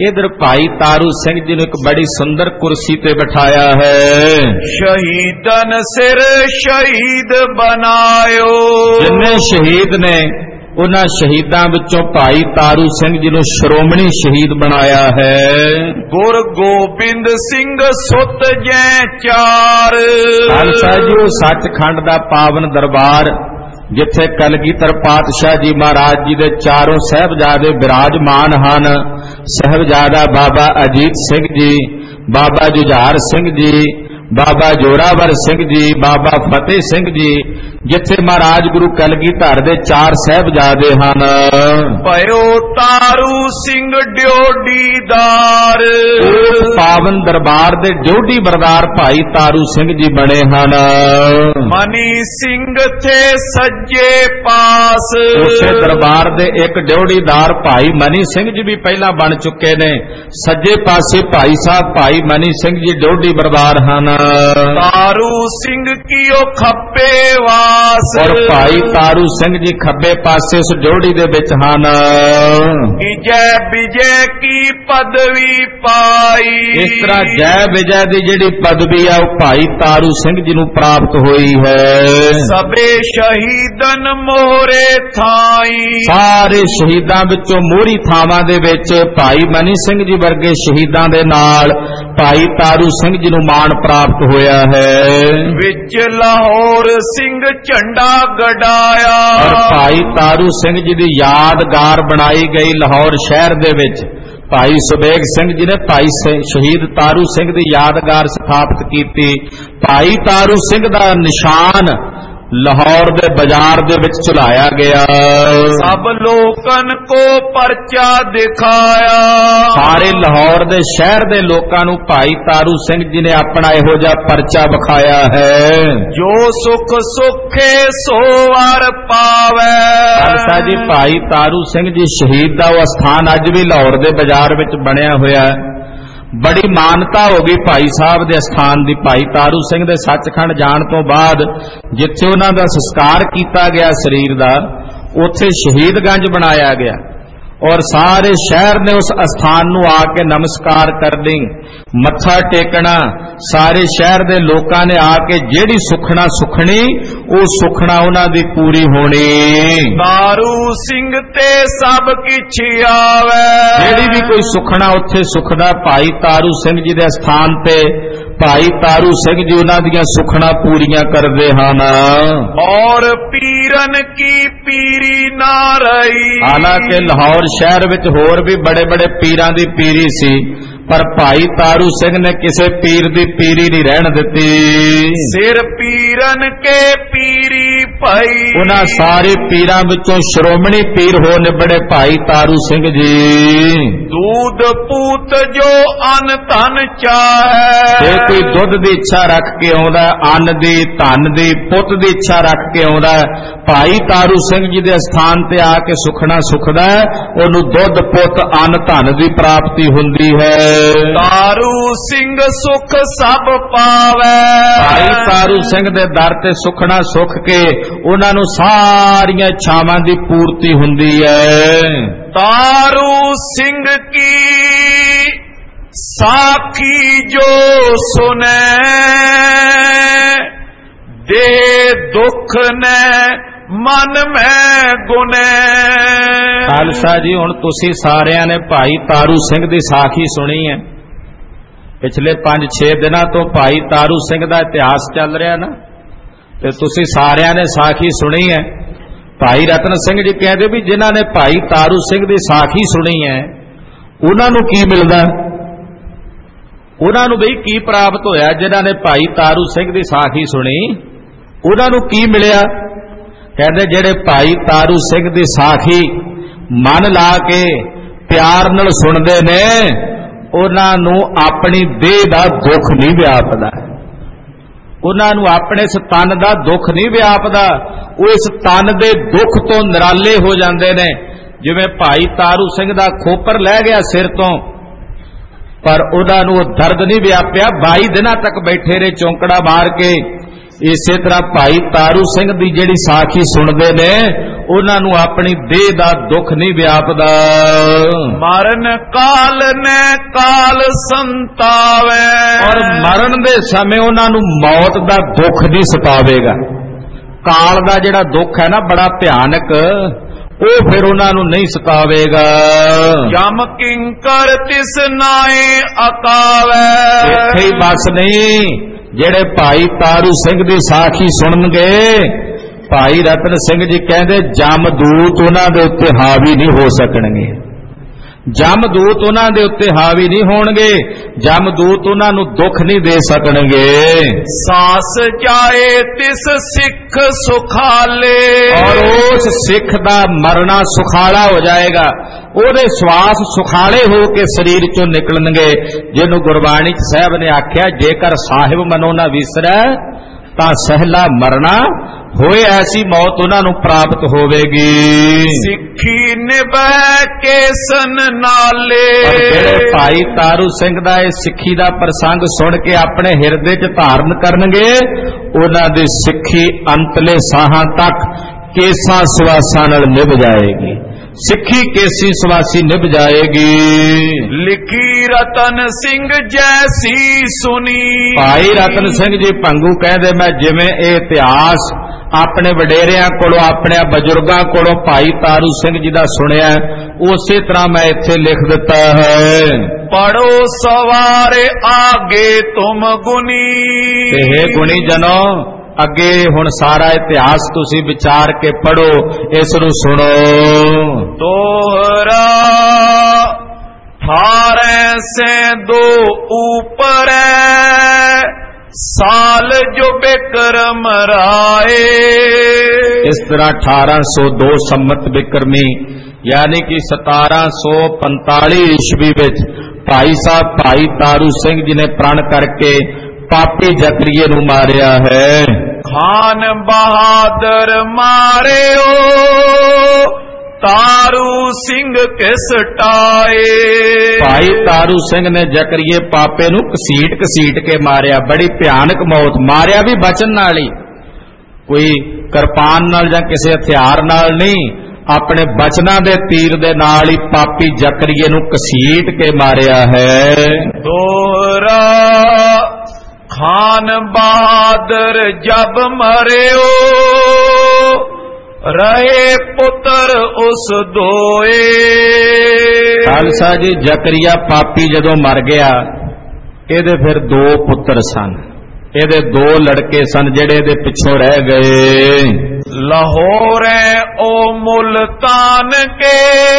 इधर भाई तारू सिंह जी ने एक बड़ी सुंदर कुर्सी पे बिठाया है। शहीदन सिर शहीद बनायो, जिन्ने शहीद ने उन्हां शहीदां विचों भाई तारू सिंह जी नूं श्रोमणी शहीद बनाया है। गुर गोबिंद सिंह सुत जै चार, खालसा जी सचखंड दा पावन दरबार जिथे कलगीधर पातशाह जी महाराज जी दे चारों साहबजादे विराजमान हन। साहबजादा बाबा अजीत सिंह जी, बाबा जुझार सिंह जी, बाबा जोरावर सिंह जी, बाबा फतेह सिंह जी, जिथे महाराज गुरु कलगीधर दे चार साहबजादे हन। भयो तारू सिंह ड्योढ़ीदार, पावन दरबार दे ड्योढ़ी बरदार भाई तारू सिंह जी बने हन। मनी सिंह थे सज्जे पास, उसे दरबार दे एक ड्योढ़ीदार भाई मनी सिंह जी भी पहला बन चुके ने। सज्जे पासे भाई साहब भाई मनी सिंह जी ड्योढ़ी बरदार हन। तारू सिंह की ओ खप्पे वास, और भाई तारू सिंह जी खब्बे पासे उस ड्योढ़ी दे विच हन। जय विजय की पदवी पाई, इस तरह जय विजय दी जिहड़ी पदवी है वो भाई तारू सिंह जी नूं प्राप्त हुई है। सबे शहीदन मोहरे थाई, सारे शहीदां विचों मोहरी थावां दे विच भाई मनी सिंह जी वर्गे शहीदां दे नाल भाई तारू सिंह जी नूं माण प्राप्त होया है। विच लाहौर सिंह झंडा गड़ाया, और भाई तारू सिंह जी दी यादगार बनाई गई लाहौर शहर दे विच भाई सुबेग सिंह जी ने भाई शहीद तारू सिंह दी यादगार स्थापित की। भाई तारू सिंह दा निशान लाहौर दे बाजार दे विच चलाया गया। सब लोकन को परचा दिखाया, सारे लाहौर दे शहर दे लोकां नूं भाई तारू सिंह जी ने अपना इहो जिहा परचा विखाया है। जो सुख सुखे सो वर पावे, खालसा जी भाई तारू सिंह जी शहीद दा वो स्थान अज भी लाहौर दे बाजार विच बनिया होया है। बड़ी मानता हो गई भाई साहब दे स्थान दी। भाई तारू सिंह दे सचखंड जाण तो बाद जिथे उन्हां दा संस्कार कीता गया शरीर दा, उत्थे शहीदगंज बनाया गया और सारे शहर ने उस स्थान नूं आके नमस्कार करनी, मत्था टेकना। सारे शहर दे लोकां ने आके जेड़ी सुखना सुखनी वो सुखना उन्हां दी पूरी होनी। तारू सिंह ते सब किछ आवे, जेड़ी भी कोई सुखना उत्थे सुखदा भाई तारू सिंह जी दे स्थान ते भाई तारू सिंह जी उन्हां दियां सुखना पूरियां करदे हन। और पीरन की पीरी ना रही, हालांकि लाहौर शहर विच होर भी बड़े बड़े पीरां दी पीरी सी, पर भाई तारू सिंह ने किसे पीर दी पीरी नहीं रहन दिती। सिर पीरन के पीरी भाई, उन्हां सारे पीरां विचों श्रोमणी पीर हो निबड़े भाई तारू सिंह जी। दूध पूत जो अन धन चाहे, जे कोई दुध दी इच्छा रख के आउंदा, अन्न दी धन दी पुत दी इच्छा रख के आउंदा, भाई तारू सिंह जी दे स्थान ते आके सुखना सुखदा, ओनू दुध पुत अन्न धन दी प्राप्ति हुंदी है। तारू सिंह सुख सब पावे, भाई तारू सिंह दे दर ते सुखना सुख के उन्हां नूं सारियां इच्छावां दी पूर्ति हुंदी है। तारू सिंह की साखी जो सुने, दे दुख ने मन में गुने। खालसा जी हुण तुसीं सारियां ने भाई तारू सिंह दी साखी सुनी है। पिछले पांच छे दिनां तो भाई तारू सिंह दा इतिहास चल रहा ना, ते तुसीं सारियां ने साखी सुनी है। भाई रतन सिंह जी कहते भी जिन्हां ने भाई तारू सिंह दी साखी सुनी है उन्हां नूं की मिलदा, उन्हां नूं बई की प्राप्त होया। जिन्हां ने भाई तारू सिंह दी साखी सुनी उन्हां नूं की मिलिया? कहते जेड़े भाई तारू सिंह दी साखी मन ला के प्यार नाल सुनदे ने उन्हां नूं अपनी देह दा दुख नहीं व्यापदा, उन्हां नूं अपने इस तन दा दुख नहीं व्यापदा। वो इस तन दे दुख तो निराले हो जांदे ने। जिवें भाई तारू सिंह दा खोपर लै गया सिर तो, पर उन्हां नूं दर्द नहीं व्यापिया। बाई दिनां तक बैठे रहे चौंकड़ा मार के। इसे तरह भाई तारू सिंह दी जिहड़ी साखी सुनदे ने उन्हां नूं अपनी देह दा दुख नहीं व्यापदा। मरण काल ने काल संतावे, और मरण दे समय उन्हां नूं मौत दा दुख नहीं सतावेगा। काल दा जिहड़ा दुख है ना बड़ा भयानक, वो फिर उन्होंने नहीं सतावेगा। यम किंकर तिस नाए अकावे, इत्थे ही बस नहीं, जेड़े भाई तारू सिंह दी साखी सुननगे, भाई रतन सिंह जी कहते जमदूत उन्हां दे उत्ते हावी नहीं हो सकणगे। जमदूत उन्हां दे उत्ते हावी नहीं होणगे, जमदूत उन्हां नूं दुख नहीं दे सकणगे। सास जाए तिस सिख सुखाले, और उस सिख दा मरना सुखाला हो जाएगा, ओदे श्वास सुखाले हो के शरीर चों निकलणगे। जिन्हों गुरबाणी साहब ने आख्या जेकर साहिब मनो ना विसरै तां सहला मरना होए, ऐसी मौत उन्होंने प्राप्त होवेगी। सिक्खी निभै केसन नाले, जेड़े भाई तारू सिंह दा सिक्खी दा प्रसंग सुन के अपने हिरदे च धारण करनगे, उन्हां दी सिक्खी अंतले साहां तक केसां सुवासां नाल निभ जाएगी। सिक्खी केसी सुवासी निभ जाएगी। लिखी रतन सिंह जैसी सुनी, भाई रतन सिंह जी भंगू कहते मैं जिवें ये इतिहास अपने वडेरियां कोलों अपने बजुर्गां कोलों भाई तारू सिंह जी दा सुनिया, उसी तरह मैं इत्थे लिख दिता है। पढ़ो सवारे आगे तुम गुनी, हे गुणी जनो अगे हुण सारा इतिहास तुसी विचार के पढ़ो, इस नूं सुनो। तोहरा थारे से दो ऊपर साल जो बिक्रम राए, इस तरह अठारह सौ दो सम्मत बिक्रमी यानी कि सतारह सौ पंताली ईस्वी विच भाई साहब भाई तारू सिंह जी ने प्रण करके पापी जकरिए नूं मारिया है। खान बहादुर मारे ओ तारू सिंह किस टाए, भाई तारू सिंह ने जकरिए पापे नूं घसीट घसीट के मारिया। बड़ी भयानक मौत, मारिया भी बचन नाल ही, कोई किरपान नाल जां किसी हथियार नाल नहीं, अपने बचना दे तीर दे नाल ही पापी जकरिए नूं घसीट के मारिया है। दोहरा खान बहादुर जब मरियो रहे पुत्र उस दोए, खालसा जी जकरिया पापी जदों मर गया, ਇਹਦੇ फिर दो पुत्र सन, ਇਹਦੇ दो लड़के सन ਜਿਹੜੇ ਇਹਦੇ ਪਿੱਛੋਂ ਰਹਿ ਗਏ। लाहौर ओ मुल्तान के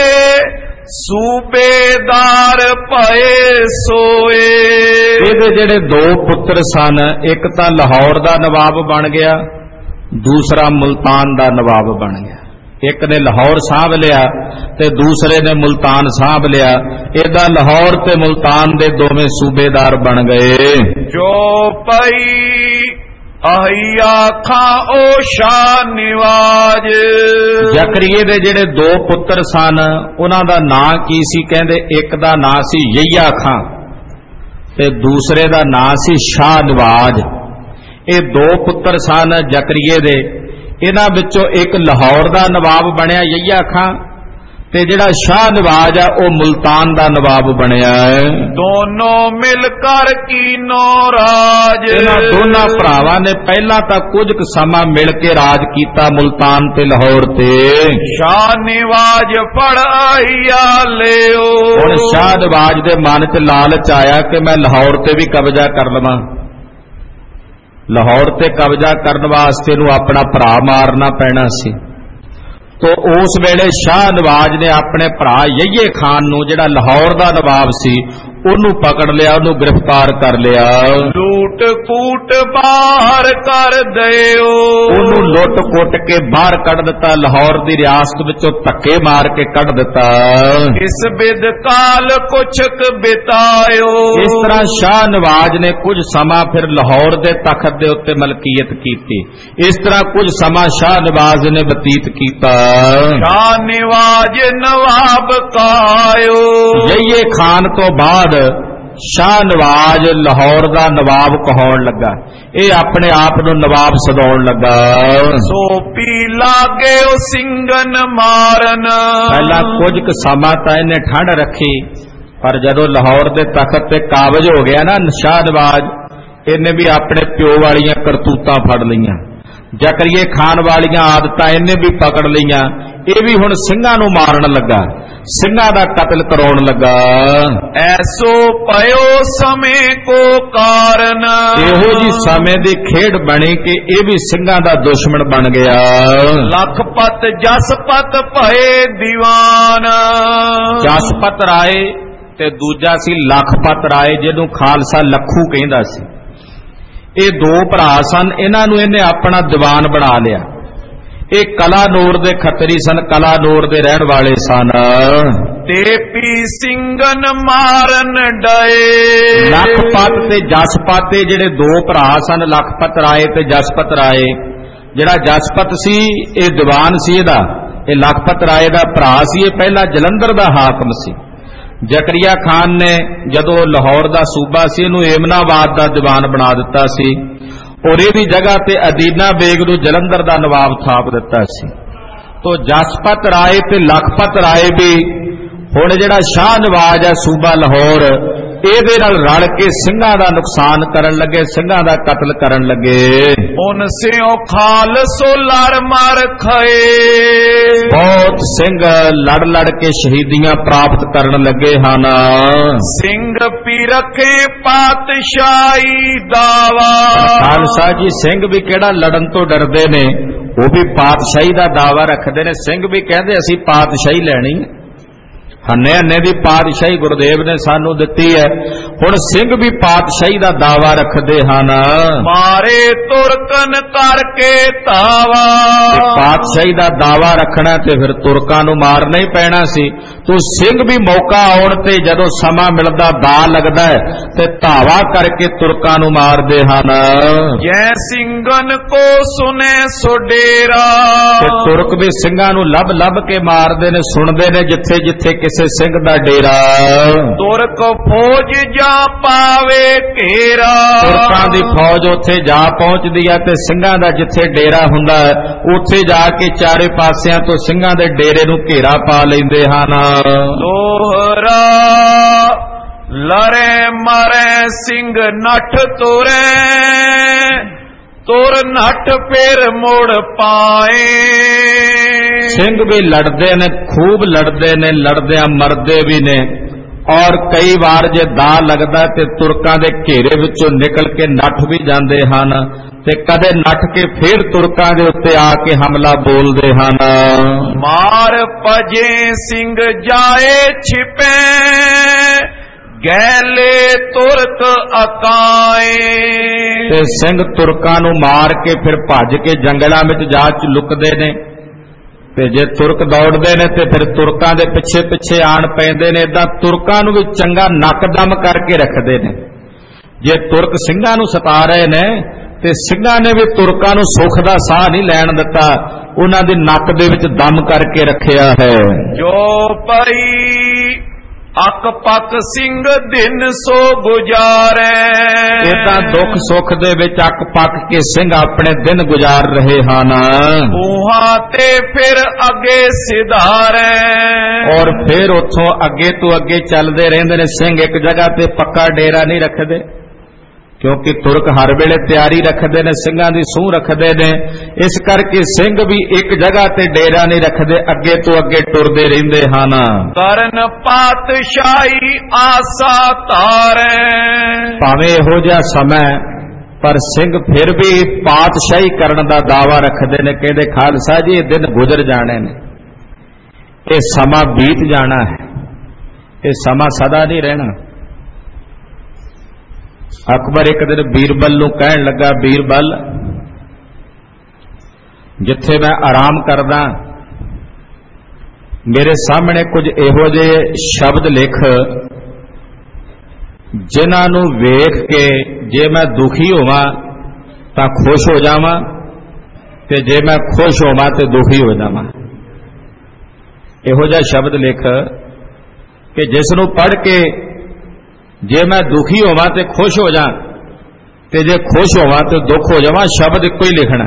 सूबेदार पए सोए, ਇਹਦੇ ਜਿਹੜੇ दो पुत्र सन, एक ਤਾਂ लाहौर ਦਾ नवाब बन गया, दूसरा मुल्तान ਦਾ नवाब बन गया। एक ने लाहौर सांभ लिया ते दूसरे ने मुल्तान सांभ लिया। इदा लाहौर ते मुल्तान दे दोवें सूबेदार बन गए। जो पई अहिया खां ओ शाह निवाज, जकरिए दे जेड़े दो पुत्र सन उन्हां दा नां की सी? कहंदे एक दा नां सी यहिया खां ते दूसरे दा नां सी शाह निवाज। ये दो पुत्र सन जकरिए दे, इन्हां विचों एक लाहौर दा नवाब बनया यहिया खां ते जिहड़ा शाह नवाज है वह मुल्तान दा नवाब बनया है। दोनों मिलकर कीनो राज, इन्हां दोनों भरावां ने पहला तां कुछ समा मिल के राज कीता मुल्तान ते लाहौर ते। शाह नवाज पढ़ाइया लियो, हुण शाह नवाज दे मन च लालच आया कि मैं लाहौर ते भी कब्जा कर लवां। लाहौर ते कब्जा करने वास्ते नूं अपना भरा मारना पैना सी। तो उस वेले शाह नवाज ने अपने भरा यहिए खान नूं जिहड़ा लाहौर दा नवाब सी उन्होंने पकड़ लिया, उन्होंने गिरफ्तार कर लिया। लूट कूट बाहर कर दियो, उन्होंने लुट कुट के बाहर कढ़ दिता, लाहौर की रियासत विचों धक्के मार के कढ़ दिता। इस बिद काल कुछ बितायो, इस तरह शाह नवाज ने कुछ समा फिर लाहौर के तखत के उत्ते मलकीयत की। इस तरह कुछ समा शाह नवाज ने बतीत किया। शाह नवाज नवाब कायो, यही खान तो बाद शाह नवाज लाहौर दा नवाब कहाउण लगा। ये अपने आप नूं नवाब सदाउण लगा। सो पी लागे ओ सिंगन मारन, पहला कुछ क समा तां इहने ठंड रखी, पर जदों लाहौर दे तख्त ते काबज हो गया ना शाह नवाज, इहने भी अपने प्यो वालियां करतूतां फड़ लईआं, जकरिए खान वालियां आदतां इहने भी पकड़ लईआं। ये भी हुण ਸਿੰਘਾਂ ਨੂੰ मारन लगा, ਸਿੰਘਾਂ दा कतल कराउण लगा। ऐसो पयो समय को कारण, ਇਹੋ जी समय दी खेड बनी कि ये भी ਸਿੰਘਾਂ दा दुश्मन बन गया। लखपत जसपत भये दीवान, जसपत राय ते दूजा सी लखपत राय, जिहनूं खालसा लखू कहंदा सी। ये दो भरा सन, इन्हां नूं इहने अपना दीवान बना लिया। ये कलानूर दे खतरी सन, कलानूर दे रहण वाले सन। ते पी सिंगन मारन डए, लखपत ते जसपत जिहड़े दो भरा सन, लखपत राय ते जसपत राय। जिहड़ा जसपत सी ये दीवान सी, इहदा ये लखपत राय दा भरा सी, ये पहला जलंधर दा हाकम सी। जकरिया खान ने जदों लाहौर दा सूबा सी, इहनूं एमनाबाद दा दीवान बना दिता सी, और ये जगह ते अदीना बेग नूं जलंधर दा नवाब थाप दिता सी। तो जसपत राय ते लखपत राय भी हुण जिहड़ा शाह नवाज है सूबा लाहौर, ਇਹਦੇ ਨਾਲ ਰਲ ਕੇ ਸਿੰਘਾਂ ਦਾ ਨੁਕਸਾਨ ਕਰਨ ਲੱਗੇ, ਸਿੰਘਾਂ ਦਾ ਕਤਲ ਕਰਨ ਲੱਗੇ। ਉਨ ਸਿਓ ਖਾਲਸੋ ਲੜ ਮਰ ਖਏ, ਬਹੁਤ ਸਿੰਘ ਲੜ ਲੜ ਕੇ ਸ਼ਹੀਦੀਆਂ ਪ੍ਰਾਪਤ ਕਰਨ ਲੱਗੇ ਹਨ। ਸਿੰਘ ਪੀ ਰੱਖੇ ਪਾਤਸ਼ਾਹੀ ਦਾਵਾ, ਖਾਲਸਾ ਜੀ ਸਿੰਘ ਵੀ ਕਿਹੜਾ ਲੜਨ ਤੋਂ ਡਰਦੇ ਨੇ, ਉਹ ਵੀ ਪਾਤਸ਼ਾਹੀ ਦਾ ਦਾਵਾ ਰੱਖਦੇ ਨੇ। ਸਿੰਘ ਵੀ ਕਹਿੰਦੇ ਅਸੀਂ ਪਾਤਸ਼ਾਹੀ ਲੈਣੀ ਹੈ। हन्ने हन्ने दी पातशाही गुरुदेव ने सानू दिती है, हुण सिंह भी पातशाही दा दावा रखदे हन। मारे तुरकन करके तावा, पातशाही दा दावा रखना ते फिर तुरकां नूं मारना ही पैना सी। तो सिंह भी मौका आउण ते जदों समा मिलदा दा लगदा है ते धावा करके तुरकां नूं मारदे हन। जै सिंगन को सुने सो डेरा, ते तुरक भी ਸਿੰਘਾਂ ਨੂੰ ਲੱਭ ਲੱਭ ਕੇ ਮਾਰਦੇ ਨੇ, ਸੁਣਦੇ ਨੇ ਜਿੱਥੇ ਜਿੱਥੇ किसे सिंह दा डेरा। तुरक फौज जा पावे घेरा, तुरकां दी फौज उत्थे जा पहुंचदी है ते ਸਿੰਘਾं दा जिथे डेरा हुंदा है उत्थे जाके चारे पासियां तो ਸਿੰਘਾਂ दे डेरे नूं घेरा पा लैंदे हन। लोहरा लरे मरे सिंह नठ तुरे, तुर नठ फिर मुड़ पाए। सिंह भी लड़ते ने, खूब लड़ते ने, लड़दियां मरदे भी ने, और कई बार जे दा लगदा ते तुरकां दे घेरे विचों निकल के नठ भी जांदे हन, ते कदे नठ के फिर तुरकां दे उत्ते आके हमला बोलदे हन। मार पजे सिंह जाए छिपे, गैले तुरक अकाए, ते सिंह तुरकां नूं मार के फिर भज के जंगलां विच जा लुकदे ने, ते जे तुरक दौड़दे ने ते फिर तुरकां दे पिछे पिछे आण पैंदे ने। इदां तुरकां नूं भी चंगा नकदम करके रखदे ने। जे तुरक ਸਿੰਘਾਂ नूं सता रहे ने ते ਸਿੰਘਾਂ ने भी तुरकां नूं सुख दा साह नहीं लैण दित्ता, उन्हां दी नक दे विच दम करके रखिया है। जो पई अक पक सिंह दिन सो गुजारे, इदां दुख सुख दे विच अक पक के सिंह अपने दिन गुजार रहे हन। उहां ते फिर अगे सिधारे, और फिर उथों अगे तो अगे चलदे रहिंदे ने सिंह। एक जगह ते पक्का डेरा नहीं रखदे, क्योंकि तुरक हर वेले तैयारी रखते हैं, ਸਿੰਘਾਂ ਦੀ सूह रखते हैं। इस करके सिंह भी एक जगह ते डेरा नहीं रखते, अगे तो अगे टुरदे रहिंदे हन। करन पातशाही आसा तारे, भावें इहो जिहा समय पर सिंह फिर भी पातशाही करन दा दावा रखते हैं। कहते खालसा जी ये दिन गुजर जाने ने, ये समा बीत जाना है, ये समा सदा नहीं रहना। अकबर एक दिन बीरबल नूं कहण लगा, बीरबल जिथे मैं आराम करदा मेरे सामने कुछ इहो जिहे शब्द लिख जिन्हां नूं वेख के जे मैं दुखी होवां तां खुश हो जावां, ते जे मैं खुश होवां ते दुखी हो जावां। इहो जिहा शब्द लिख कि जिस नूं पढ़ के जे मैं दुखी होवां ते खुश हो जा, ते जे खुश होवां ते दुख हो जावां, शब्द इको ही लिखना।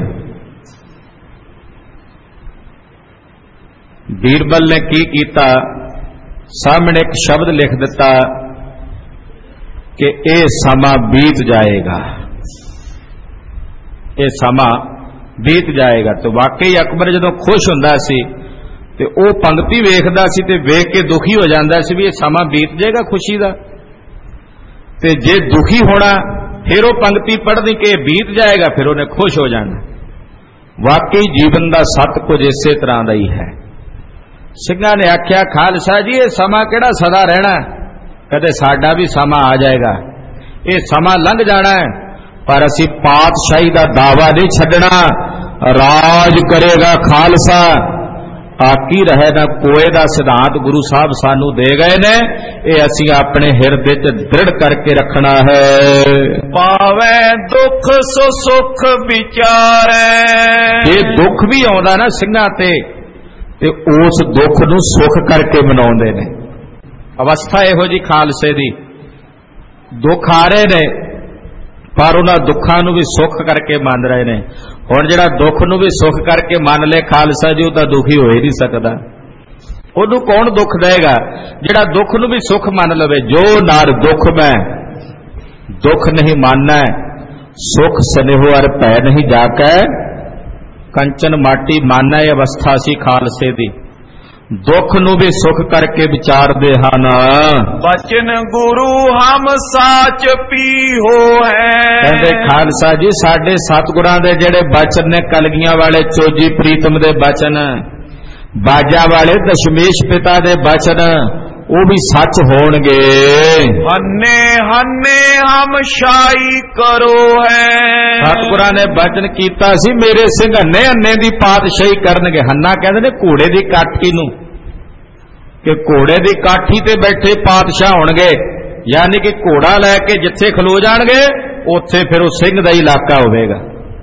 बीरबल ने की कीता, सामने एक शब्द लिख दिता कि ये समा बीत जाएगा, ये समा बीत जाएगा। तो वाकई अकबर जदों खुश हुंदा सी ते ओ पंक्ति वेखदा सी ते वेख के दुखी हो जांदा सी भी ये समा बीत जाएगा खुशी दा। ते जे दुखी होना फिर वो पंक्ति पढ़नी कि बीत जाएगा, फिर उन्हें खुश हो जाना। वाकई जीवन का सत कुछ इसे तरह का ही है। सिंघां ने आख्या खालसा जी ये समा केड़ा सदा रहना, कदे साडा भी समा आ जाएगा, ये समा लंघ जाना है, पर असी पातशाही का दावा नहीं छड्डना। राज करेगा खालसा, आकी रहे ना कोए दा सिद्धांत गुरु साहब सानू दे गए ने, ये असी अपने हिरदे च दृढ़ करके रखना है। पावे दुख सो सुख विचारे, ये दुख भी आउंदा ना सिंघां ते, ते उस दुख नूं सुख करके मनाउंदे ने। अवस्था इहो जी खालसे दी, दुख आ रहे ने पर उन्हां दुखां नूं भी सुख करके मान रहे ने। हुण जिहड़ा दुख नूं भी सुख करके मान ले खालसा जी, वो तां दुखी हो ही नहीं सकदा। उहनूं कौन दुख देगा जिहड़ा दुख नूं भी सुख मान लवे। जो नार दुख मैं दुख नहीं मानना, सुख स्नेहो अर भै नहीं जाकै, कंचन माटी माना। ये अवस्था सी खालसे दी, दुख नूं भी सुख करके विचारदे हन। बचन गुरु हम साच पी हो है, कहंदे खालसा जी साडे सतगुरां दे जेड़े बचन ने, कलगियां वाले चोजी प्रीतम दे बचन, बाजा वाले दशमेश पिता दे बचन, वो भी सच होणगे। हन्ने हन्ने हम शाही करो है, सतगुरां ने बचन कीता सी मेरे सिंह हन्ने हन्ने दी पातशाही करनगे। हन्ना कहंदे ने घोड़े दी काठी नूं, कि घोड़े दी काठी ते बैठे पातशाह होणगे, यानी कि घोड़ा लैके जिथे खलो जाणगे उत्थे फिर वो सिंह दा इलाका होवेगा,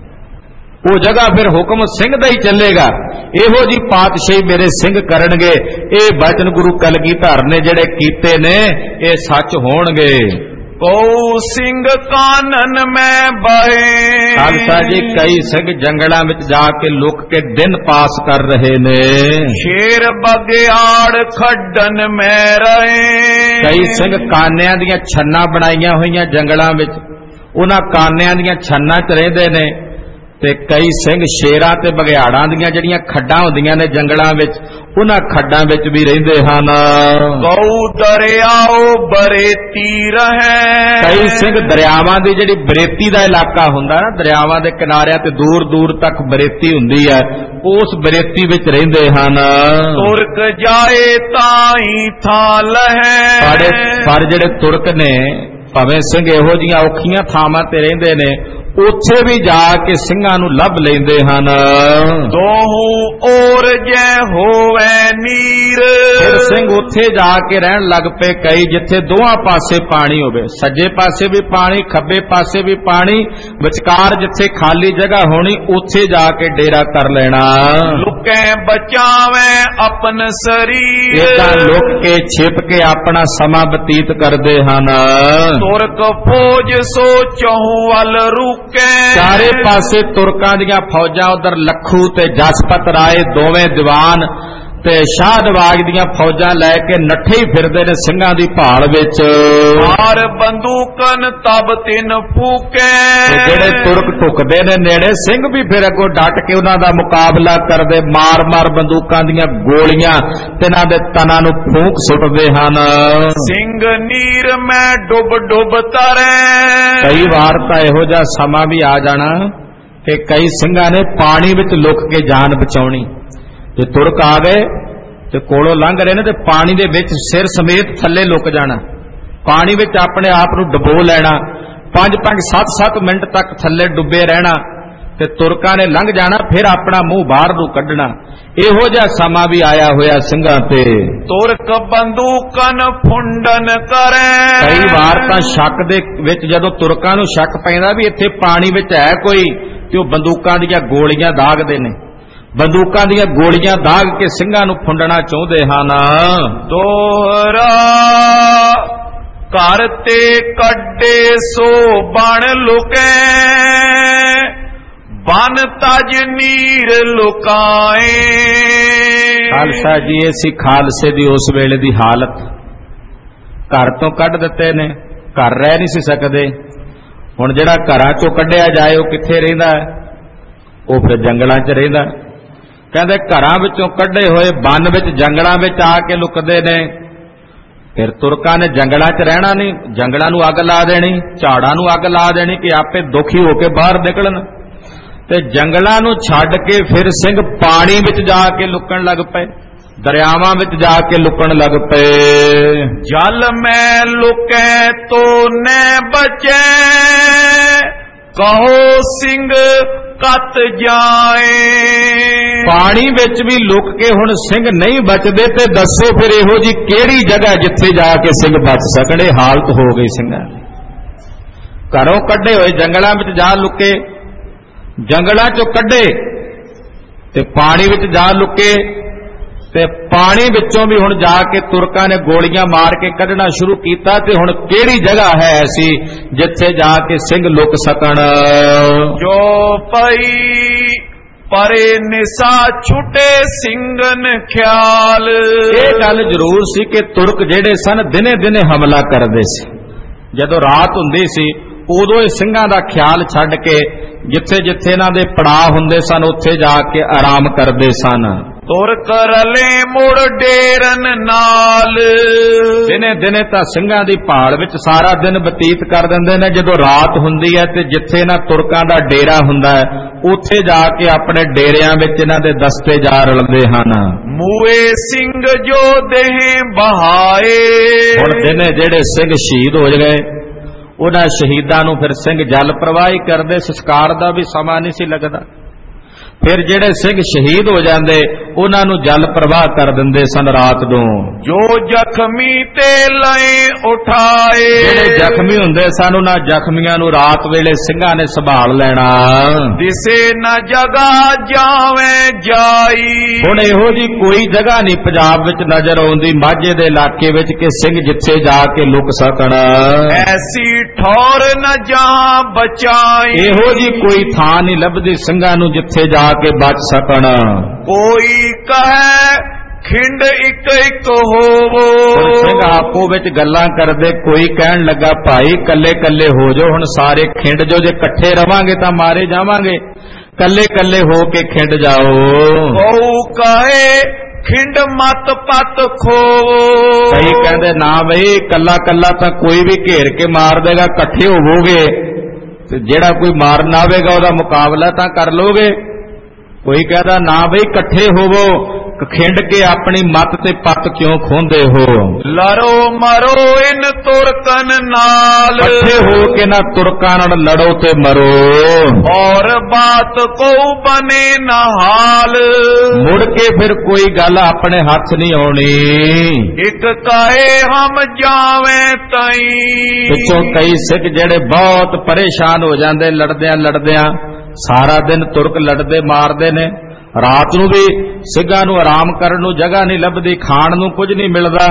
वो जगह फिर हुक्म सिंह दा ही चलेगा। इहो जी पातशाही मेरे सिंह करनगे। ये बचन गुरु कलगीधर ने जेड़े कीते ने, ये सच होणगे। को सिंह कानन में बहे, खालसा जी कई सिंह जंगलों में जाके लुक के दिन पास कर रहे ने। शेर बगियाड़ खड्डन में रहे, कई सिंह कानियां दियां छन्ना बनाईयां होईयां जंगलों में, उन्हां कानियां दियां छन्ना च रहिंदे ने। ते कई सिंह शेरां ते बगियाड़ां दियां जड़ियां खड्डां हुंदियां ने जंगलां विच, उन्हां खड्डां विच भी रहिंदे हन। गौ दरियाओ बरेती रहे, कई सिंह दरियावां दी जिहड़ी बरेती दा इलाका हुंदा ना, दरियावां दे किनारियां ते दूर दूर तक बरेती हुंदी है, उस बरेती विच रहिंदे हन। तुरक जाए ताई था लहे, पर पर जिहड़े तुरक ने भावें सिंह इहो जिहियां औखियां थावां ते रहिंदे ने, उत्थे भी जाके सिंघां नूं लभ लैंदे हन। दोहू और जै होवे नीर, फिर सिंह उत्थे जाके रहन लग पे कई जिथे दोवां पासे पानी होवे, सज्जे पासे भी पानी खब्बे पासे भी पानी, विचकार जिथे खाली जगह होनी उत्थे जाके डेरा कर लेना। लुके बचावे अपन शरीर, इदां लुक के छिप के अपना समा बतीत करदे हन। तुरक फौज सो चहु वल रुके, चारे पासे तुरकां दियां फौजां, उधर लखू ते जसपत राय दोवें दीवान ते शाहनवाज दियां फौजां लैके नठे ही फिरदे ने सिंघां दी भाल विच। मार बंदूकन तब तिन फूके, जेड़े तुरक टुकदे ने नेड़े, सिंह भी फिर अगों डट के उन्हां दा मुकाबला करदे, मार मार बंदूकां दियां गोलियां तिन्हां दे तनां नूं फूक सुटदे हन। सिंह नीर में डुब डुब तरे, कई वार तां इहो जिहा समां भी आ जाना कि कई सिंघां ने पानी विच लुक के जान बचाउणी। जे तुरक आ गए ते कोलों लंघ रहे ने ते पानी दे विच सिर समेत थल्ले लुक जाना, पानी विच अपने आप नूं डुबो लेना, पांच पांच सत्त सत्त मिनट तक थल्ले डुबे रहना, ते तुरकां ने लंघ जाना, फिर अपना मुंह बाहर नूं कढना। इहो जिहा समा भी आया होया सिंघां ते। तुरक बंदूकन फुंडन करे, कई वार तां शक दे विच जदों तुरकां नूं शक पैंदा भी इत्थे पानी विच है कोई, ते ओह बंदूकां दीयां गोलियां दागदे ने, बंदूकां दीयां गोलियां दाग के सिंघां नूं फुंडना चाहुंदे हन। दोहरा ਘਰ ਤੇ ਕੱਢੇ ਸੋ ਬਣ ਲੁਕੈ, ਬਨ ਤਜ ਨੀਰ ਲੁਕਾਏ। ਖਾਲਸਾ ਜੀ ਇਹ ਸੀ ਖਾਲਸੇ ਦੀ ਉਸ ਵੇਲੇ ਦੀ ਹਾਲਤ। ਘਰ ਤੋਂ ਕੱਢ ਦਿੱਤੇ ਨੇ, ਘਰ ਰਹਿ ਨਹੀਂ ਸੀ ਸਕਦੇ। ਹੁਣ ਜਿਹੜਾ ਘਰਾਂ ਚੋਂ ਕੱਢਿਆ ਜਾਏ ਉਹ ਕਿੱਥੇ ਰਹਿੰਦਾ ਹੈ? ਉਹ ਫਿਰ ਜੰਗਲਾਂ 'ਚ ਰਹਿੰਦਾ। ਕਹਿੰਦੇ ਘਰਾਂ ਵਿੱਚੋਂ ਕੱਢੇ ਹੋਏ ਬਨ ਵਿੱਚ ਜੰਗਲਾਂ ਵਿੱਚ ਆ ਕੇ ਲੁਕਦੇ ਨੇ। ਫਿਰ ਤੁਰਕਾਂ ਨੇ ਜੰਗਲਾਂ 'ਚ ਰਹਿਣਾ ਨਹੀਂ, ਜੰਗਲਾਂ ਨੂੰ ਅੱਗ ਲਾ ਦੇਣੀ, ਝਾੜਾਂ ਨੂੰ ਅੱਗ ਲਾ ਦੇਣੀ ਕਿ ਆਪੇ ਦੁਖੀ ਹੋ ਕੇ ਬਾਹਰ ਨਿਕਲਣ। ਤੇ ਜੰਗਲਾਂ ਨੂੰ ਛੱਡ ਕੇ ਫਿਰ ਸਿੰਘ ਪਾਣੀ ਵਿੱਚ ਜਾ ਕੇ ਲੁਕਣ ਲੱਗ ਪਏ, ਦਰਿਆਵਾਂ ਵਿੱਚ ਜਾ ਕੇ ਲੁਕਣ ਲੱਗ ਪਏ। ਜਲ ਮੈਂ ਲੁਕੈ ਤੋ ਨੈ ਬਚੈ, ਕਹੋ ਸਿੰਘ ਕਤ ਜਾਏ। ਪਾਣੀ ਵਿੱਚ ਵੀ ਲੁਕ ਕੇ ਹੁਣ ਸਿੰਘ ਨਹੀਂ ਬਚਦੇ ਤੇ ਦੱਸੋ ਫਿਰ ਇਹੋ ਜੀ ਕਿਹੜੀ ਜਗ੍ਹਾ ਜਿੱਥੇ ਜਾ ਕੇ ਸਿੰਘ ਬਚ ਸਕਣ। ਇਹ ਹਾਲਤ ਹੋ ਗਈ ਸਿੰਘਾਂ ਦੀ। ਘਰੋਂ ਕੱਢੇ ਹੋਏ ਜੰਗਲਾਂ ਵਿੱਚ ਜਾ ਲੁਕੇ, ਜੰਗਲਾਂ ਚੋਂ ਕੱਢੇ ਤੇ ਪਾਣੀ ਵਿੱਚ ਜਾ ਲੁਕੇ, ਤੇ ਪਾਣੀ ਵਿੱਚੋਂ ਵੀ ਹੁਣ ਜਾ ਕੇ ਤੁਰਕਾਂ ਨੇ ਗੋਲੀਆਂ ਮਾਰ ਕੇ ਕੱਢਣਾ ਸ਼ੁਰੂ ਕੀਤਾ। ਤੇ ਹੁਣ ਕਿਹੜੀ ਜਗ੍ਹਾ ਹੈ ਐਸੀ ਜਿੱਥੇ ਜਾ ਕੇ ਸਿੰਘ ਲੁਕ ਸਕਣ। ਜੋ ਪਈ ਪਰੇ ਨਿਸਾ ਛੁਟੇ ਸਿੰਘਨ ਖਿਆਲ। ਇਹ ਗੱਲ ਜ਼ਰੂਰ ਸੀ ਕਿ ਤੁਰਕ ਜਿਹੜੇ ਸਨ ਦਿਨੇ ਦਿਨੇ ਹਮਲਾ ਕਰਦੇ ਸੀ। ਜਦੋਂ ਰਾਤ ਹੁੰਦੀ ਸੀ ਉਦੋਂ ਇਹ ਸਿੰਘਾਂ ਦਾ ਖਿਆਲ ਛੱਡ ਕੇ ਜਿੱਥੇ ਜਿੱਥੇ ਇਹਨਾਂ ਦੇ ਪੜਾਅ ਹੁੰਦੇ ਸਨ ਉੱਥੇ ਜਾ ਕੇ ਆਰਾਮ ਕਰਦੇ ਸਨ। ਤੁਰਕ ਰਲੇ ਮੁੜ ਡੇਰਨ ਨਾਲ। ਦਿਨੇ ਦਿਨੇ ਤਾਂ ਸਿੰਘਾਂ ਦੀ ਭਾਲ ਵਿੱਚ ਸਾਰਾ ਦਿਨ ਬਤੀਤ ਕਰ ਦਿੰਦੇ ਨੇ। ਜਦੋਂ ਰਾਤ ਹੁੰਦੀ ਹੈ ਤੇ ਜਿੱਥੇ ਇਹਨਾਂ ਤੁਰਕਾਂ ਦਾ ਡੇਰਾ ਹੁੰਦਾ ਹੈ ਉੱਥੇ ਜਾ ਕੇ ਆਪਣੇ ਡੇਰਿਆਂ ਵਿੱਚ ਇਹਨਾਂ ਦੇ ਦਸਤੇ ਜਾ ਰਲਦੇ ਹਨ। ਮੂਏ ਸਿੰਘ ਜੋ ਦੇਹ ਬਹਾਏ। ਹੁਣ ਦਿਨੇ ਜਿਹੜੇ ਸਿੰਘ ਸ਼ਹੀਦ ਹੋ ਗਏ ਉਹਨਾਂ ਸ਼ਹੀਦਾਂ ਨੂੰ ਫਿਰ ਸਿੰਘ ਜਲ ਪ੍ਰਵਾਹ ਕਰਦੇ, ਸੰਸਕਾਰ ਦਾ ਵੀ ਸਮਾਂ ਨਹੀਂ ਸੀ ਲੱਗਦਾ। ਫਿਰ ਜਿਹੜੇ ਸਿੰਘ ਸ਼ਹੀਦ ਹੋ ਜਾਂਦੇ ਉਹਨਾਂ ਨੂੰ ਜਲ ਪ੍ਰਵਾਹ ਕਰ ਦਿੰਦੇ ਸਨ ਰਾਤ ਨੂੰ। ਜੋ ਜ਼ਖਮੀ ਤੇ ਲਏ ਉਠਾਏ। ਜਿਹੜੇ ਜ਼ਖਮੀ ਹੁੰਦੇ ਸਨ ਉਹਨਾਂ ਜ਼ਖਮੀਆਂ ਨੂੰ ਰਾਤ ਵੇਲੇ ਸਿੰਘਾਂ ਨੇ ਸੰਭਾਲ ਲੈਣਾ। ਦਿਸੇ ਨਾ ਜਗਾ ਜਾਵੇਂ ਜਾਈ। ਹੁਣ ਇਹੋ ਜੀ ਕੋਈ ਜਗ੍ਹਾ ਨਹੀਂ ਪੰਜਾਬ ਵਿੱਚ ਨਜ਼ਰ ਆਉਂਦੀ ਮਾਝੇ ਦੇ ਇਲਾਕੇ ਵਿੱਚ ਕਿ ਸਿੰਘ ਜਿੱਥੇ ਜਾ ਕੇ ਲੁਕ ਸਕਣ। ਐਸੀ ਠੌਰ ਨਾ ਜਹਾਂ ਬਚਾਈ। ਇਹੋ ਜੀ ਕੋਈ ਥਾਂ ਨਹੀਂ ਲੱਭਦੀ ਸਿੰਘਾਂ ਨੂੰ ਜਿੱਥੇ ਜਾ ਕੇ ਬਚ ਸਕਣ। ਕੋਈ ਕਹੇ ਖਿੰਡ ਇੱਕ ਇੱਕ ਹੋਵੋ। ਸਿੰਘ ਆਪੋ ਵਿੱਚ ਗੱਲਾਂ ਕਰਦੇ, ਕੋਈ ਕਹਿਣ ਲੱਗਾ ਭਾਈ ਕੱਲੇ ਕੱਲੇ ਹੋ ਜਾਓ। ਹੁਣ ਸਾਰੇ ਖਿੰਡ ਜੋ, ਜੇ ਇਕੱਠੇ ਰਵਾਂਗੇ ਤਾਂ ਮਾਰੇ ਜਾਵਾਂਗੇ, ਕੱਲੇ ਕੱਲੇ ਹੋ ਕੇ ਖਿੰਡ ਜਾਓ। ਕਉ ਕਹੇ ਖਿੰਡ ਮਤ ਪਤ ਖੋਵੋ। ਕਈ ਕਹਿੰਦੇ ਨਾ ਬਈ ਕੱਲਾ ਕੱਲਾ ਤਾਂ ਕੋਈ ਵੀ ਘੇਰ ਕੇ ਮਾਰ ਦੇਗਾ, ਇਕੱਠੇ ਹੋਵੋਗੇ ਤੇ ਜਿਹੜਾ ਕੋਈ ਮਾਰਨ ਆਵੇਗਾ ਉਹਦਾ ਮੁਕਾਬਲਾ ਤਾਂ ਕਰ ਲੋਗੇ। ਕੋਈ ਕਹਿੰਦਾ ਨਾ ਬਈ ਇਕੱਠੇ ਹੋਵੋ, ਖਿੰਡ ਕੇ ਆਪਣੀ ਮੱਤ ਤੇ ਪੱਤ ਕਿਉਂ ਖੋਂਦੇ ਹੋ। ਲੜੋ ਮਰੋ ਇਨ ਤੁਰਕਨ ਨਾਲ। ਇਕੱਠੇ ਹੋ ਕੇ ਨਾ ਤੁਰਕਾਂ ਨਾਲ ਲੜੋ ਤੇ ਮਰੋ। ਔਰ ਬਾਤ ਕੋ ਬਨੇ ਨਾ ਹਾਲ। ਮੁੜ ਕੇ ਫਿਰ ਕੋਈ ਗੱਲ ਆਪਣੇ ਹੱਥ ਨਹੀਂ ਆਉਣੀ। ਇੱਕ ਕਾਏ ਹਮ ਜਾਵੇਂ ਤਈ। ਪਿੱਛੋਂ ਕਈ ਸਿੱਖ ਜਿਹੜੇ ਬਹੁਤ ਪਰੇਸ਼ਾਨ ਹੋ ਜਾਂਦੇ ਲੜਦਿਆਂ ਲੜਦਿਆਂ। ਸਾਰਾ ਦਿਨ ਤੁਰਕ ਲੜਦੇ ਮਾਰਦੇ ਨੇ, ਰਾਤ ਨੂੰ ਵੀ ਸਿੰਘਾਂ ਨੂੰ ਆਰਾਮ ਕਰਨ ਨੂੰ ਜਗ੍ਹਾ ਨਹੀਂ ਲੱਭਦੀ, ਖਾਣ ਨੂੰ ਕੁਝ ਨਹੀਂ ਮਿਲਦਾ।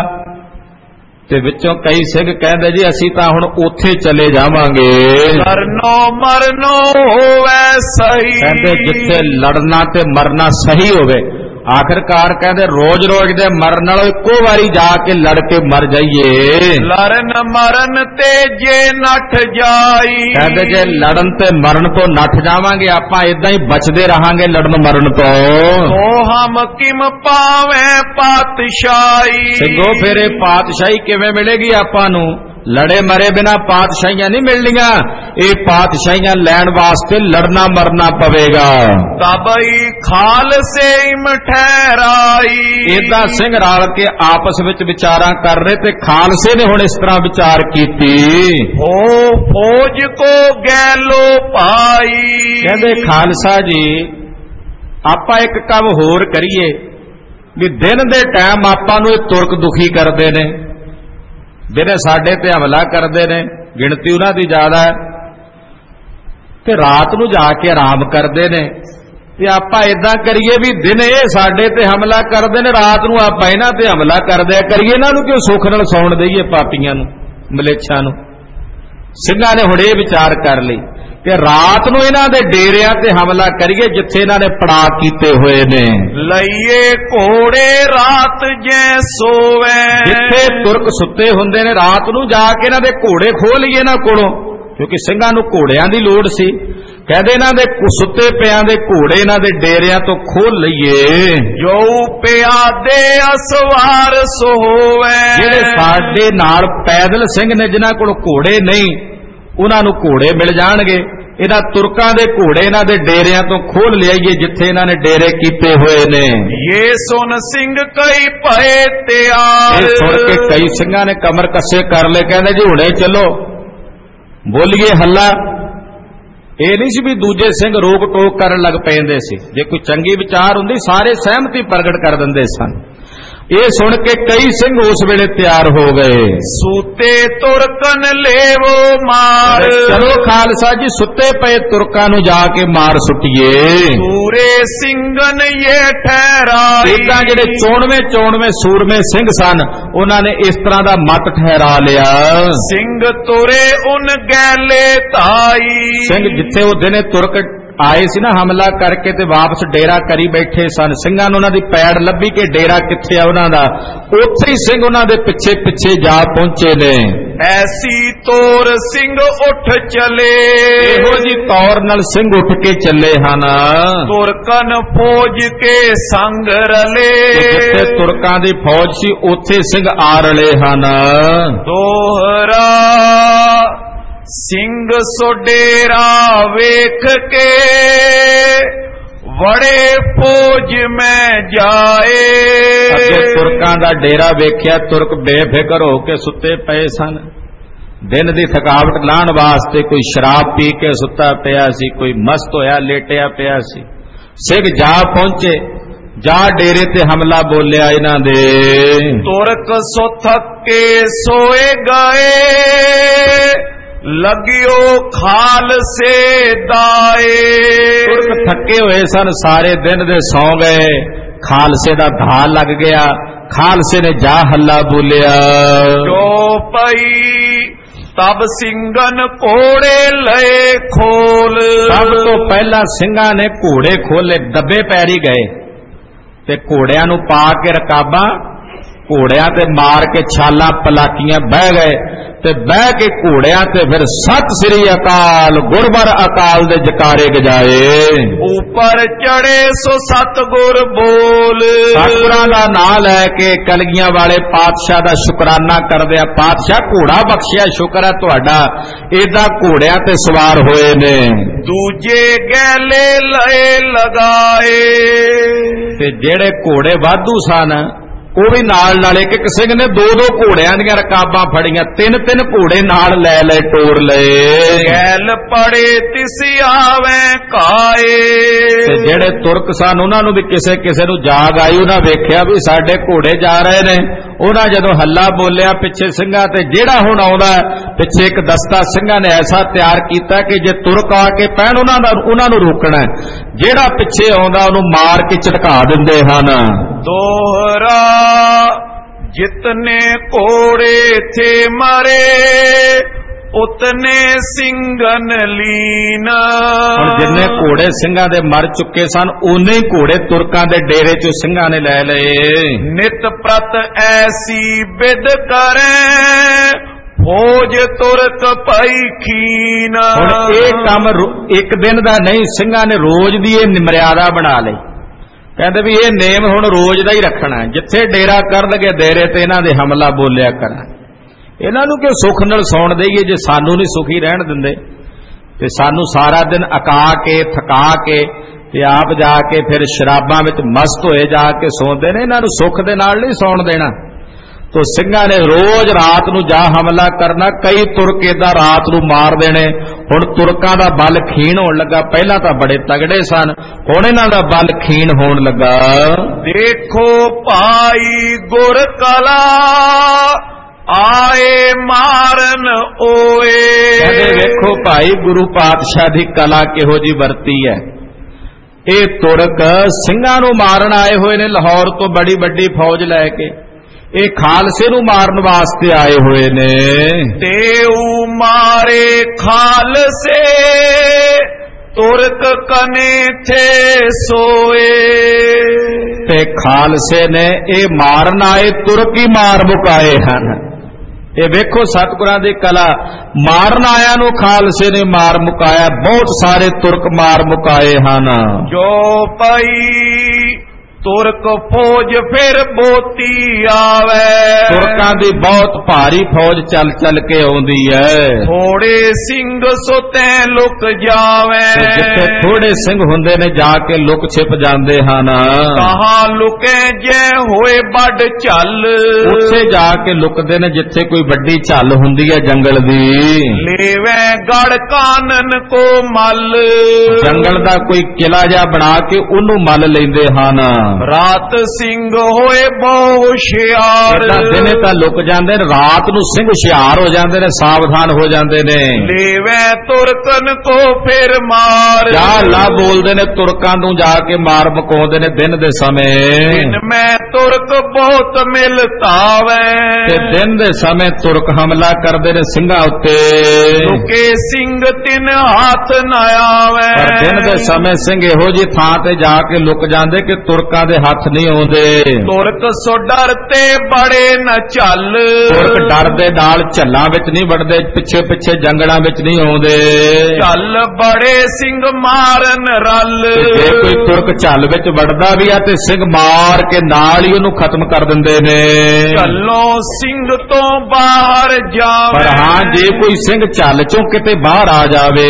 ਤੇ ਵਿੱਚੋਂ ਕਈ ਸਿੰਘ ਕਹਿੰਦੇ ਜੀ ਅਸੀਂ ਤਾਂ ਹੁਣ ਉੱਥੇ ਚਲੇ ਜਾਵਾਂਗੇ। ਲੜਨੋ ਮਰਨੋ ਹੋਵੇ ਸਹੀ। ਕਹਿੰਦੇ ਜਿੱਥੇ ਲੜਨਾ ਤੇ ਮਰਨਾ ਸਹੀ ਹੋਵੇ। ਆਖਿਰਕਾਰ ਕਹਿੰਦੇ ਰੋਜ਼ ਰੋਜ਼ ਦੇ ਮਰਨ ਨਾਲੋਂ ਇੱਕੋ ਵਾਰੀ ਜਾ ਕੇ ਲੜ ਕੇ ਮਰ ਜਾਈਏ। ਲੜਨ ਮਰਨ ਤੇ ਜੇ ਨੱਠ ਜਾਈ। ਕਹਿੰਦੇ ਜੇ ਲੜਨ ਤੇ ਮਰਨ ਤੋਂ ਨੱਠ ਜਾਵਾਂਗੇ ਆਪਾਂ ਇਦਾਂ ਹੀ ਬਚਦੇ ਰਹਾਂਗੇ ਲੜਨ ਮਰਨ ਤੋਂ। ਤੋ ਹਮ ਕਿਮ ਪਾਵੇਂ ਪਾਤਸ਼ਾਹੀ। ਸਿੰਘੋ ਫਿਰ ਇਹ ਪਾਤਸ਼ਾਹੀ ਕਿਵੇਂ ਮਿਲੇਗੀ ਆਪਾਂ ਨੂੰ? ਲੜੇ ਮਰੇ ਬਿਨਾ ਪਾਤਸ਼ਾਹੀਆਂ ਨਹੀਂ ਮਿਲਣੀਆਂ। ਇਹ ਪਾਤਸ਼ਾਹੀਆਂ ਲੈਣ ਵਾਸਤੇ ਲੜਨਾ ਮਰਨਾ ਪਵੇਗਾ। ਤਬਈ ਖਾਲਸੇ ਇਮ ਠਹਿਰਾਈ। ਇਦਾਂ ਸਿੰਘ ਰਲ ਕੇ ਆਪਸ ਵਿੱਚ ਵਿਚਾਰਾਂ ਕਰ ਰਹੇ ਤੇ ਖਾਲਸੇ ਨੇ ਹੁਣ ਇਸ ਤਰ੍ਹਾਂ ਵਿਚਾਰ ਕੀਤੀ। ਹੋ ਫੌਜ ਕੋ ਗੈਲੋ ਪਾਈ। ਕਹਿੰਦੇ ਖਾਲਸਾ ਜੀ ਆਪਾਂ ਇੱਕ ਕੰਮ ਹੋਰ ਕਰੀਏ ਵੀ ਦਿਨ ਦੇ ਟਾਈਮ ਆਪਾਂ ਨੂੰ ਇਹ ਤੁਰਕ ਦੁਖੀ ਕਰਦੇ ਨੇ, ਦਿਨੇ ਸਾਡੇ ਤੇ ਹਮਲਾ ਕਰਦੇ ਨੇ, ਗਿਣਤੀ ਉਹਨਾਂ ਦੀ ਜ਼ਿਆਦਾ ਹੈ, ਤੇ ਰਾਤ ਨੂੰ ਜਾ ਕੇ ਆਰਾਮ ਕਰਦੇ ਨੇ। ਤੇ ਆਪਾਂ ਇਦਾਂ ਕਰੀਏ ਵੀ ਦਿਨੇ ਇਹ ਸਾਡੇ ਤੇ ਹਮਲਾ ਕਰਦੇ ਨੇ, ਰਾਤ ਨੂੰ ਆਪਾਂ ਇਹਨਾਂ ਤੇ ਹਮਲਾ ਕਰਦੇ ਕਰੀਏ। ਇਹਨਾਂ ਨੂੰ ਕਿਉਂ ਸੁੱਖ ਨਾਲ ਸੌਣ ਦਈਏ ਪਾਪੀਆਂ ਨੂੰ। ਮਲੇਛਾਂ ਨੂੰ। ਸਿੰਘਾਂ ਨੇ ਹੁਣ ਇਹ ਵਿਚਾਰ ਕਰ ਲਈ ਕਿ ਰਾਤ ਨੂੰ ਇਹਨਾਂ ਦੇ ਡੇਰਿਆਂ ਤੇ ਹਮਲਾ ਕਰੀਏ ਜਿੱਥੇ ਇਹਨਾਂ ਨੇ ਪੜਾਅ ਕੀਤੇ ਹੋਏ ਨੇ। ਲਈਏ ਘੋੜੇ ਰਾਤ ਜੈ ਸੋਵੇ, ਜਿੱਥੇ ਤੁਰਕ ਸੁੱਤੇ ਹੁੰਦੇ ਨੇ ਰਾਤ ਨੂੰ ਜਾ ਕੇ ਇਹਨਾਂ ਦੇ ਘੋੜੇ ਖੋਹ ਲਈਏ ਇਹਨਾਂ ਕੋਲੋਂ, ਕਿਉਂਕਿ ਸਿੰਘਾਂ ਨੂੰ ਘੋੜਿਆਂ ਦੀ ਲੋੜ ਸੀ। ਕਹਿੰਦੇ ਇਹਨਾਂ ਦੇ ਸੁੱਤੇ ਪਿਆਂ ਦੇ ਘੋੜੇ ਇਹਨਾਂ ਦੇ ਡੇਰਿਆਂ ਤੋਂ ਖੋਲ ਲਈਏ। ਜੋ ਪਿਆਦੇ ਅਸਵਾਰ ਸੋਵੇ, ਜਿਹੜੇ ਸਾਡੇ ਨਾਲ ਪੈਦਲ ਸਿੰਘ ਨੇ ਜਿਨ੍ਹਾਂ ਕੋਲ ਘੋੜੇ ਨਹੀਂ ਉਹਨਾਂ ਨੂੰ ਘੋੜੇ ਮਿਲ ਜਾਣਗੇ। ਇਹਨਾਂ ਤੁਰਕਾਂ ਦੇ ਘੋੜੇ ਇਹਨਾਂ ਦੇ ਡੇਰਿਆਂ ਤੋਂ ਖੋਲ ਲਿਆਈਏ ਜਿੱਥੇ ਇਹਨਾਂ ਨੇ ਡੇਰੇ ਕੀਤੇ ਹੋਏ ਨੇ। ਇਹ ਸੁਣ ਸਿੰਘ ਕਈ ਭਏ ਤਿਆਰ, ਇਹ ਸੁਣ ਕੇ ਕਈ ਸਿੰਘਾਂ ਨੇ ਕਮਰ ਕੱਸੇ ਕਰ ਲਏ, ਕਹਿੰਦੇ ਜੀ ਹੁਣੇ ਚੱਲੋ ਬੋਲੀਏ ਹੱਲਾ। ਇਹ ਨਹੀਂ ਸੀ ਵੀ ਦੂਜੇ ਸਿੰਘ ਰੋਕ ਟੋਕ ਕਰਨ ਲੱਗ ਪੈਂਦੇ ਸੀ। ਜੇ ਕੋਈ ਚੰਗੀ ਵਿਚਾਰ ਹੁੰਦੀ ਸਾਰੇ ਸਹਿਮਤੀ ਪ੍ਰਗਟ ਕਰ ਦਿੰਦੇ ਸਨ। ਇਹ ਸੁਣ ਕੇ ਕਈ ਸਿੰਘ ਉਸ ਵੇਲੇ ਤਿਆਰ ਹੋ ਗਏ। ਸੂਤੇ ਤੁਰਕਨ ਲੇਵੋ ਮਾਰ, ਚਲੋ ਖਾਲਸਾ ਜੀ ਸੁੱਤੇ ਪਏ ਤੁਰਕਾਂ ਨੂੰ ਜਾ ਕੇ ਮਾਰ ਸੁੱਟੀਏ। ਸੂਰੇ ਸਿੰਘਨ ਇਹ ਠਹਿਰਾਈ, ਇਦਾਂ ਜਿਹੜੇ ਚੋਣਵੇਂ ਚੋਣਵੇਂ ਸੂਰਮੇ ਸਿੰਘ ਸਨ ਉਹਨਾਂ ਨੇ ਇਸ ਤਰ੍ਹਾਂ ਦਾ ਮਤ ਠਹਿਰਾ ਲਿਆ। ਸਿੰਘ ਤੁਰੇ ਉਨ ਗੈਲੇ ਧਾਈ, ਸਿੰਘ ਜਿੱਥੇ ਉਹ ਦਿਨੇ ਤੁਰਕ ਆਏ ਸੀ ਨਾ ਹਮਲਾ ਕਰਕੇ ਤੇ ਵਾਪਸ ਡੇਰਾ ਕਰੀ ਬੈਠੇ ਸਨ, ਸਿੰਘਾਂ ਨੂੰ ਉਹਨਾਂ ਦੀ ਪੈੜ ਲੱਭੀ ਕਿ ਡੇਰਾ ਕਿੱਥੇ ਆ ਉਹਨਾਂ ਦਾ। ਉੱਥੇ ਹੀ ਸਿੰਘ ਉਹਨਾਂ ਦੇ ਪਿੱਛੇ ਪਿੱਛੇ ਜਾ ਪਹੁੰਚੇ ਨੇ। ਐਸੀ ਤੋਰ ਸਿੰਘ ਉੱਠ ਚਲੇ, ਇਹੋ ਜੀ ਤੌਰ ਨਾਲ ਸਿੰਘ ਉੱਠ ਕੇ ਚੱਲੇ ਹਨ। ਤੁਰਕਨ ਫੌਜ ਕੇ ਸੰਗ ਰਲੇ, ਜਿੱਥੇ ਤੁਰਕਾਂ ਦੀ ਫੌਜ ਸੀ ਉੱਥੇ ਸਿੰਘ ਆ ਰਲੇ ਹਨ। ਦੋਹਰਾ ਸਿੰਘ ਸੋਡੇਰਾ ਵੇਖ ਕੇ ਵੜੇ ਫੌਜ ਮੈਂ ਜਾਏ। ਅੱਗੇ ਤੁਰਕਾਂ ਦਾ ਡੇਰਾ ਵੇਖਿਆ, ਤੁਰਕ ਬੇਫਿਕਰ ਹੋ ਕੇ ਸੁੱਤੇ ਪਏ ਸਨ। ਦਿਨ ਦੀ ਥਕਾਵਟ ਲਾਹਣ ਵਾਸਤੇ ਕੋਈ ਸ਼ਰਾਬ ਪੀ ਕੇ ਸੁੱਤਾ ਪਿਆ ਸੀ, ਕੋਈ ਮਸਤ ਹੋਇਆ ਲੇਟਿਆ ਪਿਆ ਸੀ। ਸਿੰਘ ਜਾ ਪਹੁੰਚੇ, ਜਾ ਡੇਰੇ ਤੇ ਹਮਲਾ ਬੋਲਿਆ ਇਹਨਾਂ ਦੇ। ਤੁਰਕ ਸੋ ਥੱਕੇ ਸੋਏ ਗਏ, ਲਗਿਓ ਖਾਲਸੇ ਦਾਏ। ਤੁਰਕ ਥੱਕੇ ਹੋਏ ਸਨ, ਸਾਰੇ ਦਿਨ ਦੇ ਸੌ ਗਏ। ਖਾਲਸੇ ਦਾ ਧਾ ਲੱਗ ਗਿਆ। ਖਾਲਸੇ ਨੇ ਜਾ ਹੱਲਾ ਬੋਲਿਆ। ਜੋ ਪਈ ਤਬ ਸਿੰਘਨ ਘੋੜੇ ਲਏ ਖੋਲ, ਸਭ ਤੋਂ ਪਹਿਲਾਂ ਸਿੰਘਾਂ ਨੇ ਘੋੜੇ ਖੋਲੇ, ਦੱਬੇ ਪੈਰੀ ਗਏ ਤੇ ਘੋੜਿਆਂ ਨੂੰ ਪਾ ਕੇ ਰਕਾਬਾਂ, ਘੋੜਿਆਂ ਤੇ ਮਾਰ ਕੇ ਛਾਲਾਂ ਪਲਾਕੀਆਂ ਬਹਿ ਗਏ ਤੇ ਬਹਿ ਕੇ ਘੋੜਿਆਂ ਤੇ ਫਿਰ ਸਤਿ ਸ੍ਰੀ ਅਕਾਲ ਗੁਰਬਰ ਅਕਾਲ ਦੇ ਜਕਾਰੇ ਗਜਾਏ। ਉੱਪਰ ਚੜੇ ਸੋ ਸਤਿਗੁਰ ਬੋਲ, ਸਤਿਗੁਰਾਂ ਦਾ ਨਾਂ ਲੈ ਕੇ ਕਲਗੀਆਂ ਵਾਲੇ ਪਾਤਸ਼ਾਹ ਦਾ ਸ਼ੁਕਰਾਨਾ ਕਰਦੇ ਆ। ਪਾਤਸ਼ਾਹ ਘੋੜਾ ਬਖਸ਼ਿਆ, ਸ਼ੁਕਰ ਹੈ ਤੁਹਾਡਾ, ਏਦਾਂ ਘੋੜਿਆਂ ਤੇ ਸਵਾਰ ਹੋਏ ਨੇ। ਦੂਜੇ ਗੈਲੇ ਲਏ ਲਗਾਏ, ਤੇ ਜਿਹੜੇ ਘੋੜੇ ਵਾਧੂ ਸਨ ਉਹ ਵੀ ਨਾਲ ਨਾਲ ਇੱਕ ਇੱਕ ਸਿੰਘ ਨੇ ਦੋ ਦੋ ਘੋੜਿਆਂ ਦੀਆਂ ਰਕਾਬਾਂ ਫੜੀਆਂ, ਤਿੰਨ ਤਿੰਨ ਘੋੜੇ ਨਾਲ ਲੈ ਲੈ ਟੋਰ ਲਏ। ਗੈਲ ਪੜੇ ਤਿਸ ਆਵੇ ਕਾਏ, ਤੇ ਜਿਹੜੇ ਤੁਰਕ ਸਨ ਉਹਨਾਂ ਨੂੰ ਵੀ ਕਿਸੇ ਕਿਸੇ ਨੂੰ ਜਾਗ ਆਈ। ਉਹਨਾਂ ਵੇਖਿਆ ਵੀ ਸਾਡੇ ਘੋੜੇ ਜਾ ਰਹੇ ਨੇ। ਉਹਨਾਂ ਜਦੋਂ ਹੱਲਾ ਬੋਲਿਆ ਪਿੱਛੇ ਸਿੰਘਾਂ ਤੇ, ਜਿਹੜਾ ਹੁਣ ਆਉਂਦਾ ਪਿੱਛੇ ਇੱਕ ਦਸਤਾ ਸਿੰਘਾਂ ਨੇ ਐਸਾ ਤਿਆਰ ਕੀਤਾ ਕਿ ਜੇ ਤੁਰਕ ਆ ਕੇ ਪੈਣ ਉਹਨਾਂ ਦਾ ਉਹਨਾਂ ਨੂੰ ਰੋਕਣਾ, ਜਿਹੜਾ ਪਿੱਛੇ ਆਉਂਦਾ ਉਹਨੂੰ ਮਾਰ ਕੇ ਝਟਕਾ ਦਿੰਦੇ ਹਨ। ਦੋਹਰਾ ਜਿਤਨੇ ਘੋੜੇ ਥੇ ਮਰੇ ਉਤਨੇ ਸਿੰਘਨ ਲੀਨ, ਹੁਣ ਜਿੰਨੇ ਘੋੜੇ ਸਿੰਘਾਂ ਦੇ ਮਰ ਚੁੱਕੇ ਸਨ ਉਨੇ ਹੀ ਘੋੜੇ ਤੁਰਕਾਂ ਦੇ ਡੇਰੇ ਚੋਂ ਸਿੰਘਾਂ ਨੇ ਲੈ ਲਏ। ਨਿਤ ਪ੍ਰਤ ਐਸੀ ਬਿਦ ਕਰੇ ਫੌਜ ਤੁਰਕ ਪਈ ਖੀਨ। ਹੁਣ ਇਹ ਕੰਮ ਇੱਕ ਦਿਨ ਦਾ ਨਹੀਂ, ਸਿੰਘਾਂ ਨੇ ਰੋਜ਼ ਦੀ ਇਹ ਮਰਿਆਦਾ ਬਣਾ ਲਈ। ਕਹਿੰਦੇ ਵੀ ਇਹ ਨੇਮ ਹੁਣ ਰੋਜ਼ ਦਾ ਹੀ ਰੱਖਣਾ, ਜਿੱਥੇ ਡੇਰਾ ਕਰਨਗੇ ਡੇਰੇ ਤੇ ਇਹਨਾਂ ਦੇ ਹਮਲਾ ਬੋਲਿਆ ਕਰਾਂ। ਇਹਨਾਂ ਨੂੰ ਕਿ ਸੁੱਖ ਨਾਲ ਸੌਣ ਦੇਈਏ, ਜੇ ਸਾਨੂੰ ਨਹੀਂ ਸੁਖੀ ਰਹਿਣ ਦਿੰਦੇ ਤੇ ਸਾਨੂੰ ਸਾਰਾ ਦਿਨ ਅਕਾ ਕੇ ਥਕਾ ਕੇ ਤੇ ਆਪ ਜਾ ਕੇ ਫਿਰ ਸ਼ਰਾਬਾਂ ਵਿੱਚ ਮਸਤ ਹੋਏ ਜਾ ਕੇ ਸੌਂਦੇ ਨੇ। ਇਹਨਾਂ ਨੂੰ ਸੁੱਖ ਦੇ ਨਾਲ ਨਹੀਂ ਸੌਣ ਦੇਣਾ। ਤੋ ਸਿੰਘਾਂ ਨੇ ਰੋਜ਼ ਰਾਤ ਨੂੰ ਜਾ ਹਮਲਾ ਕਰਨਾ, ਕਈ ਤੁਰਕ ਏਦਾਂ ਰਾਤ ਨੂੰ ਮਾਰ ਦੇਣੇ। ਹੁਣ ਤੁਰਕਾਂ ਦਾ ਬਲ ਖੀਣ ਹੋਣ ਲੱਗਾ। ਪਹਿਲਾਂ ਤਾਂ ਬੜੇ ਤਗੜੇ ਸਨ, ਹੁਣ ਇਹਨਾਂ ਦਾ ਬਲ ਖੀਣ ਹੋਣ ਲੱਗਾ। ਦੇਖੋ ਭਾਈ ਗੁਰ ਕਲਾ ਆਏ ਮਾਰਨ ਓਏ। ਕਹਿੰਦੇ ਵੇਖੋ ਭਾਈ ਗੁਰੂ ਪਾਤਸ਼ਾਹ ਦੀ ਕਲਾ ਕਿਹੋ ਜੀ ਵਰਤੀ ਹੈ। ਇਹ ਤੁਰਕ ਸਿੰਘਾਂ ਨੂੰ ਮਾਰਨ ਆਏ ਹੋਏ ਨੇ ਲਾਹੌਰ ਤੋਂ ਬੜੀ ਵੱਡੀ ਫੌਜ ਲੈ ਕੇ। ਇਹ ਖਾਲਸੇ ਨੂੰ ਮਾਰਨ ਵਾਸਤੇ ਆਏ ਹੋਏ ਨੇ। तेऊ मारे खालसे तुरक कने थे सोए। ते खालसे ने ये मारन आए तुरक ही मार मुकाए हैं। ये वेखो सतगुरां दी कला, मारन आया नूं खालसे ने मार मुकाया, बहुत सारे तुरक मार मुकाए हैं। जो पई तुरक फौज फिर बोती आवे। तुरकां दी बहुत भारी फौज चल चल के आउंदी है। थोड़े सिंह सोते लुक जावे। जिथे थोड़े सिंह हुंदे ने जाके लुक छिप जांदे हन। कहां लुके जे होए बड़ झल। उत्थे जाके लुकदे ने जिथे कोई बड़ी झल हुंदी है जंगल दी। लेवे गढ़ कानन को मल। जंगल दा कोई किला जा बना के उन्नू मल लैंदे हन। रात सिंह होए बहु हुशियार। दिने तां लुक जांदे ने, रात नूं सिंह हुशियार हो जांदे ने, सावधान हो जांदे ने। लेवे तुरकन को फिर मार। जा ला बोलदे ने, तुरकां नूं जाके मार मुकाउंदे ने दिन दे समय। दिन में तुरक बहुत मिलता वे। ते दिन दे समय तुरक हमला करदे ने सिंघां उत्ते। लुके सिंह तिन हाथ न आवे। पर दिन दे समय सिंह इहो जी थां ते जाके लुक जांदे कि तुरकां दे हथ नहीं आउंदे। तुरक सो डरते बड़े न चल। तुरक डर दे नाल झल्लां विच नहीं वड़दे, पिछे पिछे जंगलां विच नहीं आउंदे। चल बड़े सिंह मारन रल। जे कोई तुरक झल विच वड़दा भी आ ते सिंह मार के नाल ही उहनूं खत्म कर दिंदे ने। चलो सिंह तो बाहर जावे। पर हां जे कोई सिंह झल चों किते बाहर आ जावे,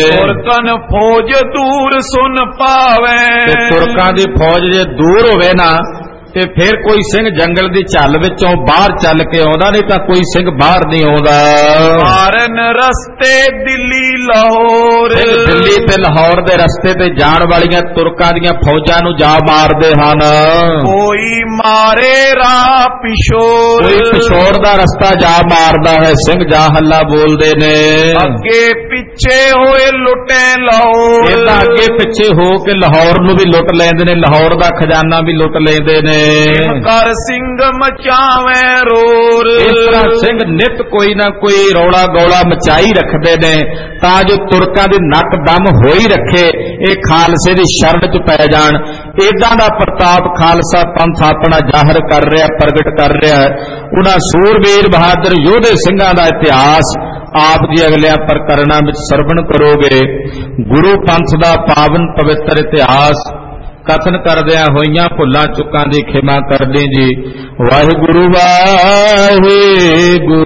तुरकन फौज दूर सुन पावे। ते तुरकां दी फौज जे दूर होवे ना ते फिर कोई सिंह जंगल दी झल विचों बाहर चल के आउंदा, नहीं तां कोई सिंह बाहर नहीं आउंदा। मारन रस्ते दिल्ली लाहौर। दिल्ली ते लाहौर दे रस्ते ते जाण वालियां तुरकां दीयां फौजां नूं जा मारदे हन। कोई मारे राह पिछोर। कोई पिछोर दा रस्ता जा मारदा है, सिंह जा हल्ला बोलदे ने। अगे पिछे होए लुटे लाहौर। इदां अगे पिछे हो के लाहौर नूं भी लुट लैंदे ने, लाहौर दा खजाना भी लुट लैंदे ने। कर सिंह मचावे रोर। इस तरह सिंह नित कोई ना कोई रौला गौला मचाई रखते ने तां जो तुरकां दी नक दम होई रखे, ये खालसे दी शरण च पै जाण। इदां दा प्रताप खालसा पंथ अपना जाहिर कर रहा, प्रगट कर रहा है। उन्हां सूरवीर बहादुर योधे सिंघां दा इतिहास आप जी अगलियां प्रकरणां विच सरवण करोगे। गुरु पंथ दा पावन पवित्र इतिहास कथन करदियां होइयां भुल्लां चुकां दी खिमा कर दें जी। वाहिगुरु वाहिगुरु।